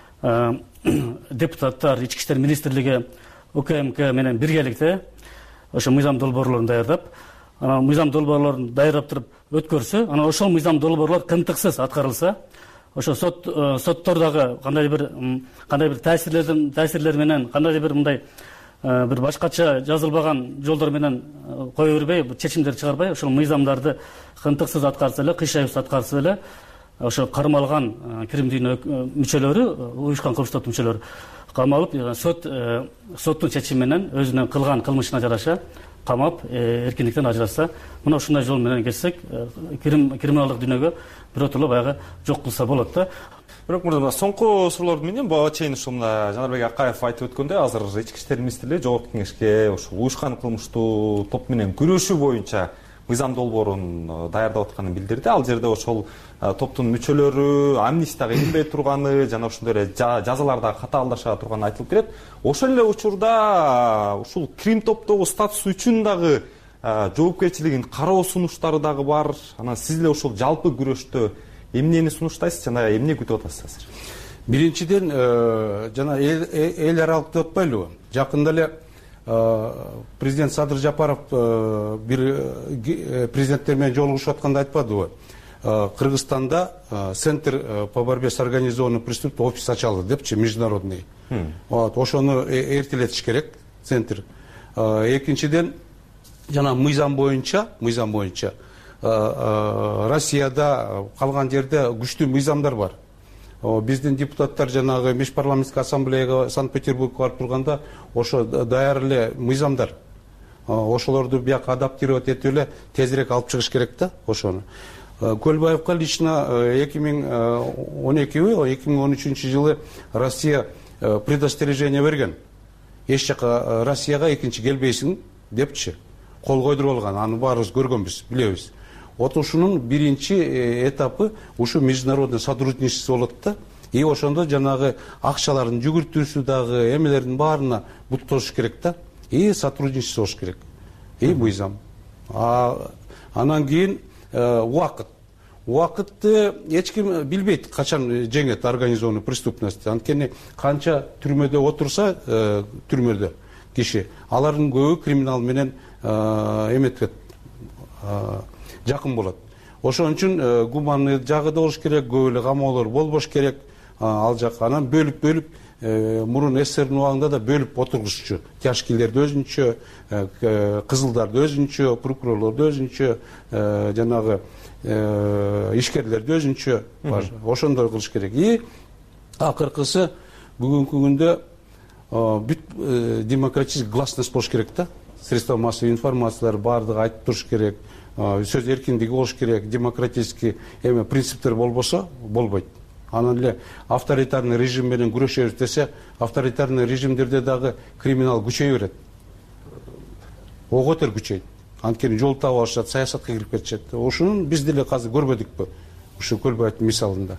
депутаттар, ички иштер министрлиги, УКМК менен биргеликте ошо мыйзам долбоорлорун даярдап, мыйзам долбоорлорун даярдап туруп өткөрсө, анан ошол мыйзам долбоорлор кымтыксыз аткарылса, ошо соттордогу кандай бир таасирлер менен, кандай бир мындай бир башкача жазылбаган жолдор менен кое бербей, чечимдер чыгарбай, ошол мыйзамдарды кымтыксыз аткарса эле, кыйшайсыз аткарса эле, ошо кармалган крим дүйнө мүчөлөрү, уюшкан кылмыш мүчөлөрү камалып, соттун чечими менен өзүнүн кылган кылмышына жараша камап, эркиндиктен ажыраса, мына ушундай жол менен кетсек, криминалдык дүйнөгө биротоло баягы жок кылса болот да. Бирок мына соңку суроолорду менен буга чейин ушул мына Жанарбек Акаев айтып өткөндөй, азыр ички иштер министрлиги жогорку кеңешке ушул уюшкан кылмыштуу топ менен күрөшүү боюнча мыйзам долбоорун даярдап атканын билдирди. Ал жерде ошол топтун мүчөлөрү амнистияга илинбей турганы жана ошондой эле жазаларда катаалдаша турганы айтылып келет. Ошол эле учурда ушул крим топтогу статусу үчүн дагы жоопкерчилигин кароо сунуштары дагы бар. Анан сиз эле ушул жалпы күрөштө эмнени сунуштайсыз жана эмне күтүп атасыз азыр? Биринчиден жана эл аралык деп атпайлыбы? Жакында эле президент Садыр Жапаров бир президенттер менен жолугушуп атканда айтпадыбы? Кыргызстанда Центр по борьбе с организованной преступностью офис ачылды депчи, международный. Ошону эртелетиш керек, центр. Экинчиден жана мыйзам боюнча Россияда калган жерде күчтүү мыйзамдар бар. Биздин депутаттар жанагы межпарламенттик ассамблеяга Санкт-Петербургга барып турганда ошо даяр эле мыйзамдар. Ошолорду бияка адаптировать этип эле тезирээк алып чыгыш керек да ошону. Көлбаевка лично 2012-2013 жылы Россия предостережение берген. Эч жака Россияга экинчи келбейсиң депчи. Кол койдуруп алган, аны баарыбыз көргөнбүз, билебиз. Вот ушунун биринчи этапы ушу международный сотрудничество болот да. И ошондо жанагы акчалардын жүгүртүүсү дагы эмелердин баарына бут тосуш керек да. И сотрудничество болуш керек. И мыйзам. Анан кийин убакыт. убакытты эч ким билбейт качан жеңет организованный преступность. Анткени канча түрмөдө отурса түрмөдө киши, алардын көбү криминал менен эметет жакын болот. Ошон үчүн гуманный жагы да болуш керек, көп эле камоолор болбош керек. Ал жак анан бөлүп мурун СССРдин убагында да бөлүп отургузчу. Тяжкийлерди өзүнчө, кызылдарды өзүнчө, прокурорлорду өзүнчө, жанагы ишкерлерди өзүнчө бар. Ошондой кылыш керек. И акыркысы бүгүнкү күндө бүт демократический гласность болуш керек да. Средства массовой информациялар баардыгы айтып туруш керек. Сөз эркиндиги болуш керек. Демократический принциптер болбосо болбойт. Анан эле авторитарный режим менен күрөшөбүз десе, авторитарный режимдерде дагы криминал күчөй берет. Ого бетер күчөйт. Анткени жол таап алышат, саясатка кирип кетишет. Ошонун биз деле азыр көрбөдүкпү ушу Көлбаевдин мисалында.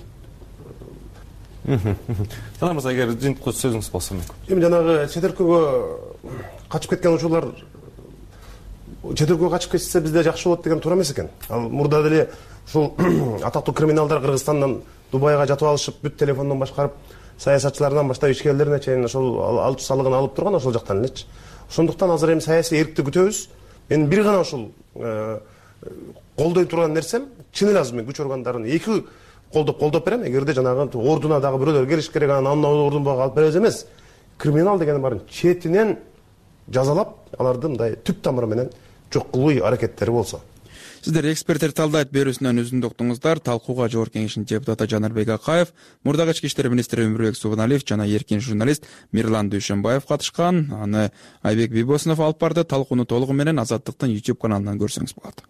Жанар мырза, эгер жыйынтык сөзүңүз болсо мүмкүн. Эми жанагы чет өлкөгө качып кеткен учурлар чет өлкөгө качып кетсе бизде жакшы болот деген туура эмес экен. Ал мурда деле ушул атактуу криминалдар Кыргызстандан Дубайга жатып алышып, бүт телефондон башкарып, саясатчыларынан баштап ишкерлерине чейин ошол алып салыгын алып турган ошол жактан элечи. Ошондуктан азыр эми саясий эркти күтөбүз. Мен бир гана ушул колдой турган нерсем, чын эле азыр мен күч органдарын эки колдоп берем. Эгерде жанагы ордуна дагы бирөөлөр кириш керек, анан ордун бага алып беребиз эмес. Криминал деген барын четинен жазалап, аларды мындай түп тамыры менен жок кылуу аракеттери болсо. Сиздер эксперттер талдайт берүүсүнөн үзүндү уктуңуздар. Талкууга Жогорку Кеңештин депутаты Жанарбек Акаев, мурдагы ички иштер министри Өмүрбек Субаналиев жана эркин журналист Мирлан Дүйшөнбаев катышкан. Аны Айбек Бибосунов алып барды. Талкууну толугу менен Азаттыктын YouTube каналынан көрсөңүз болот.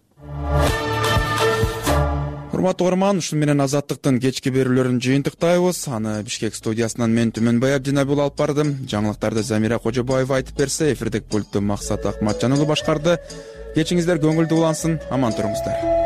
Урматтуу угарман, ушун менен Азаттыктын кечки берүүлөрүн жыйынтыктайбыз. Аны Бишкек студиясынан мен Түмөнбай Абдинабул алып бардым. Жаңылыктарды Замира Кожобаева айтып берсе, эфирдик пультту Максат Акматжан уулу башкарды. Кечиңиздер көңүлдүү улансын, аман туруңуздар.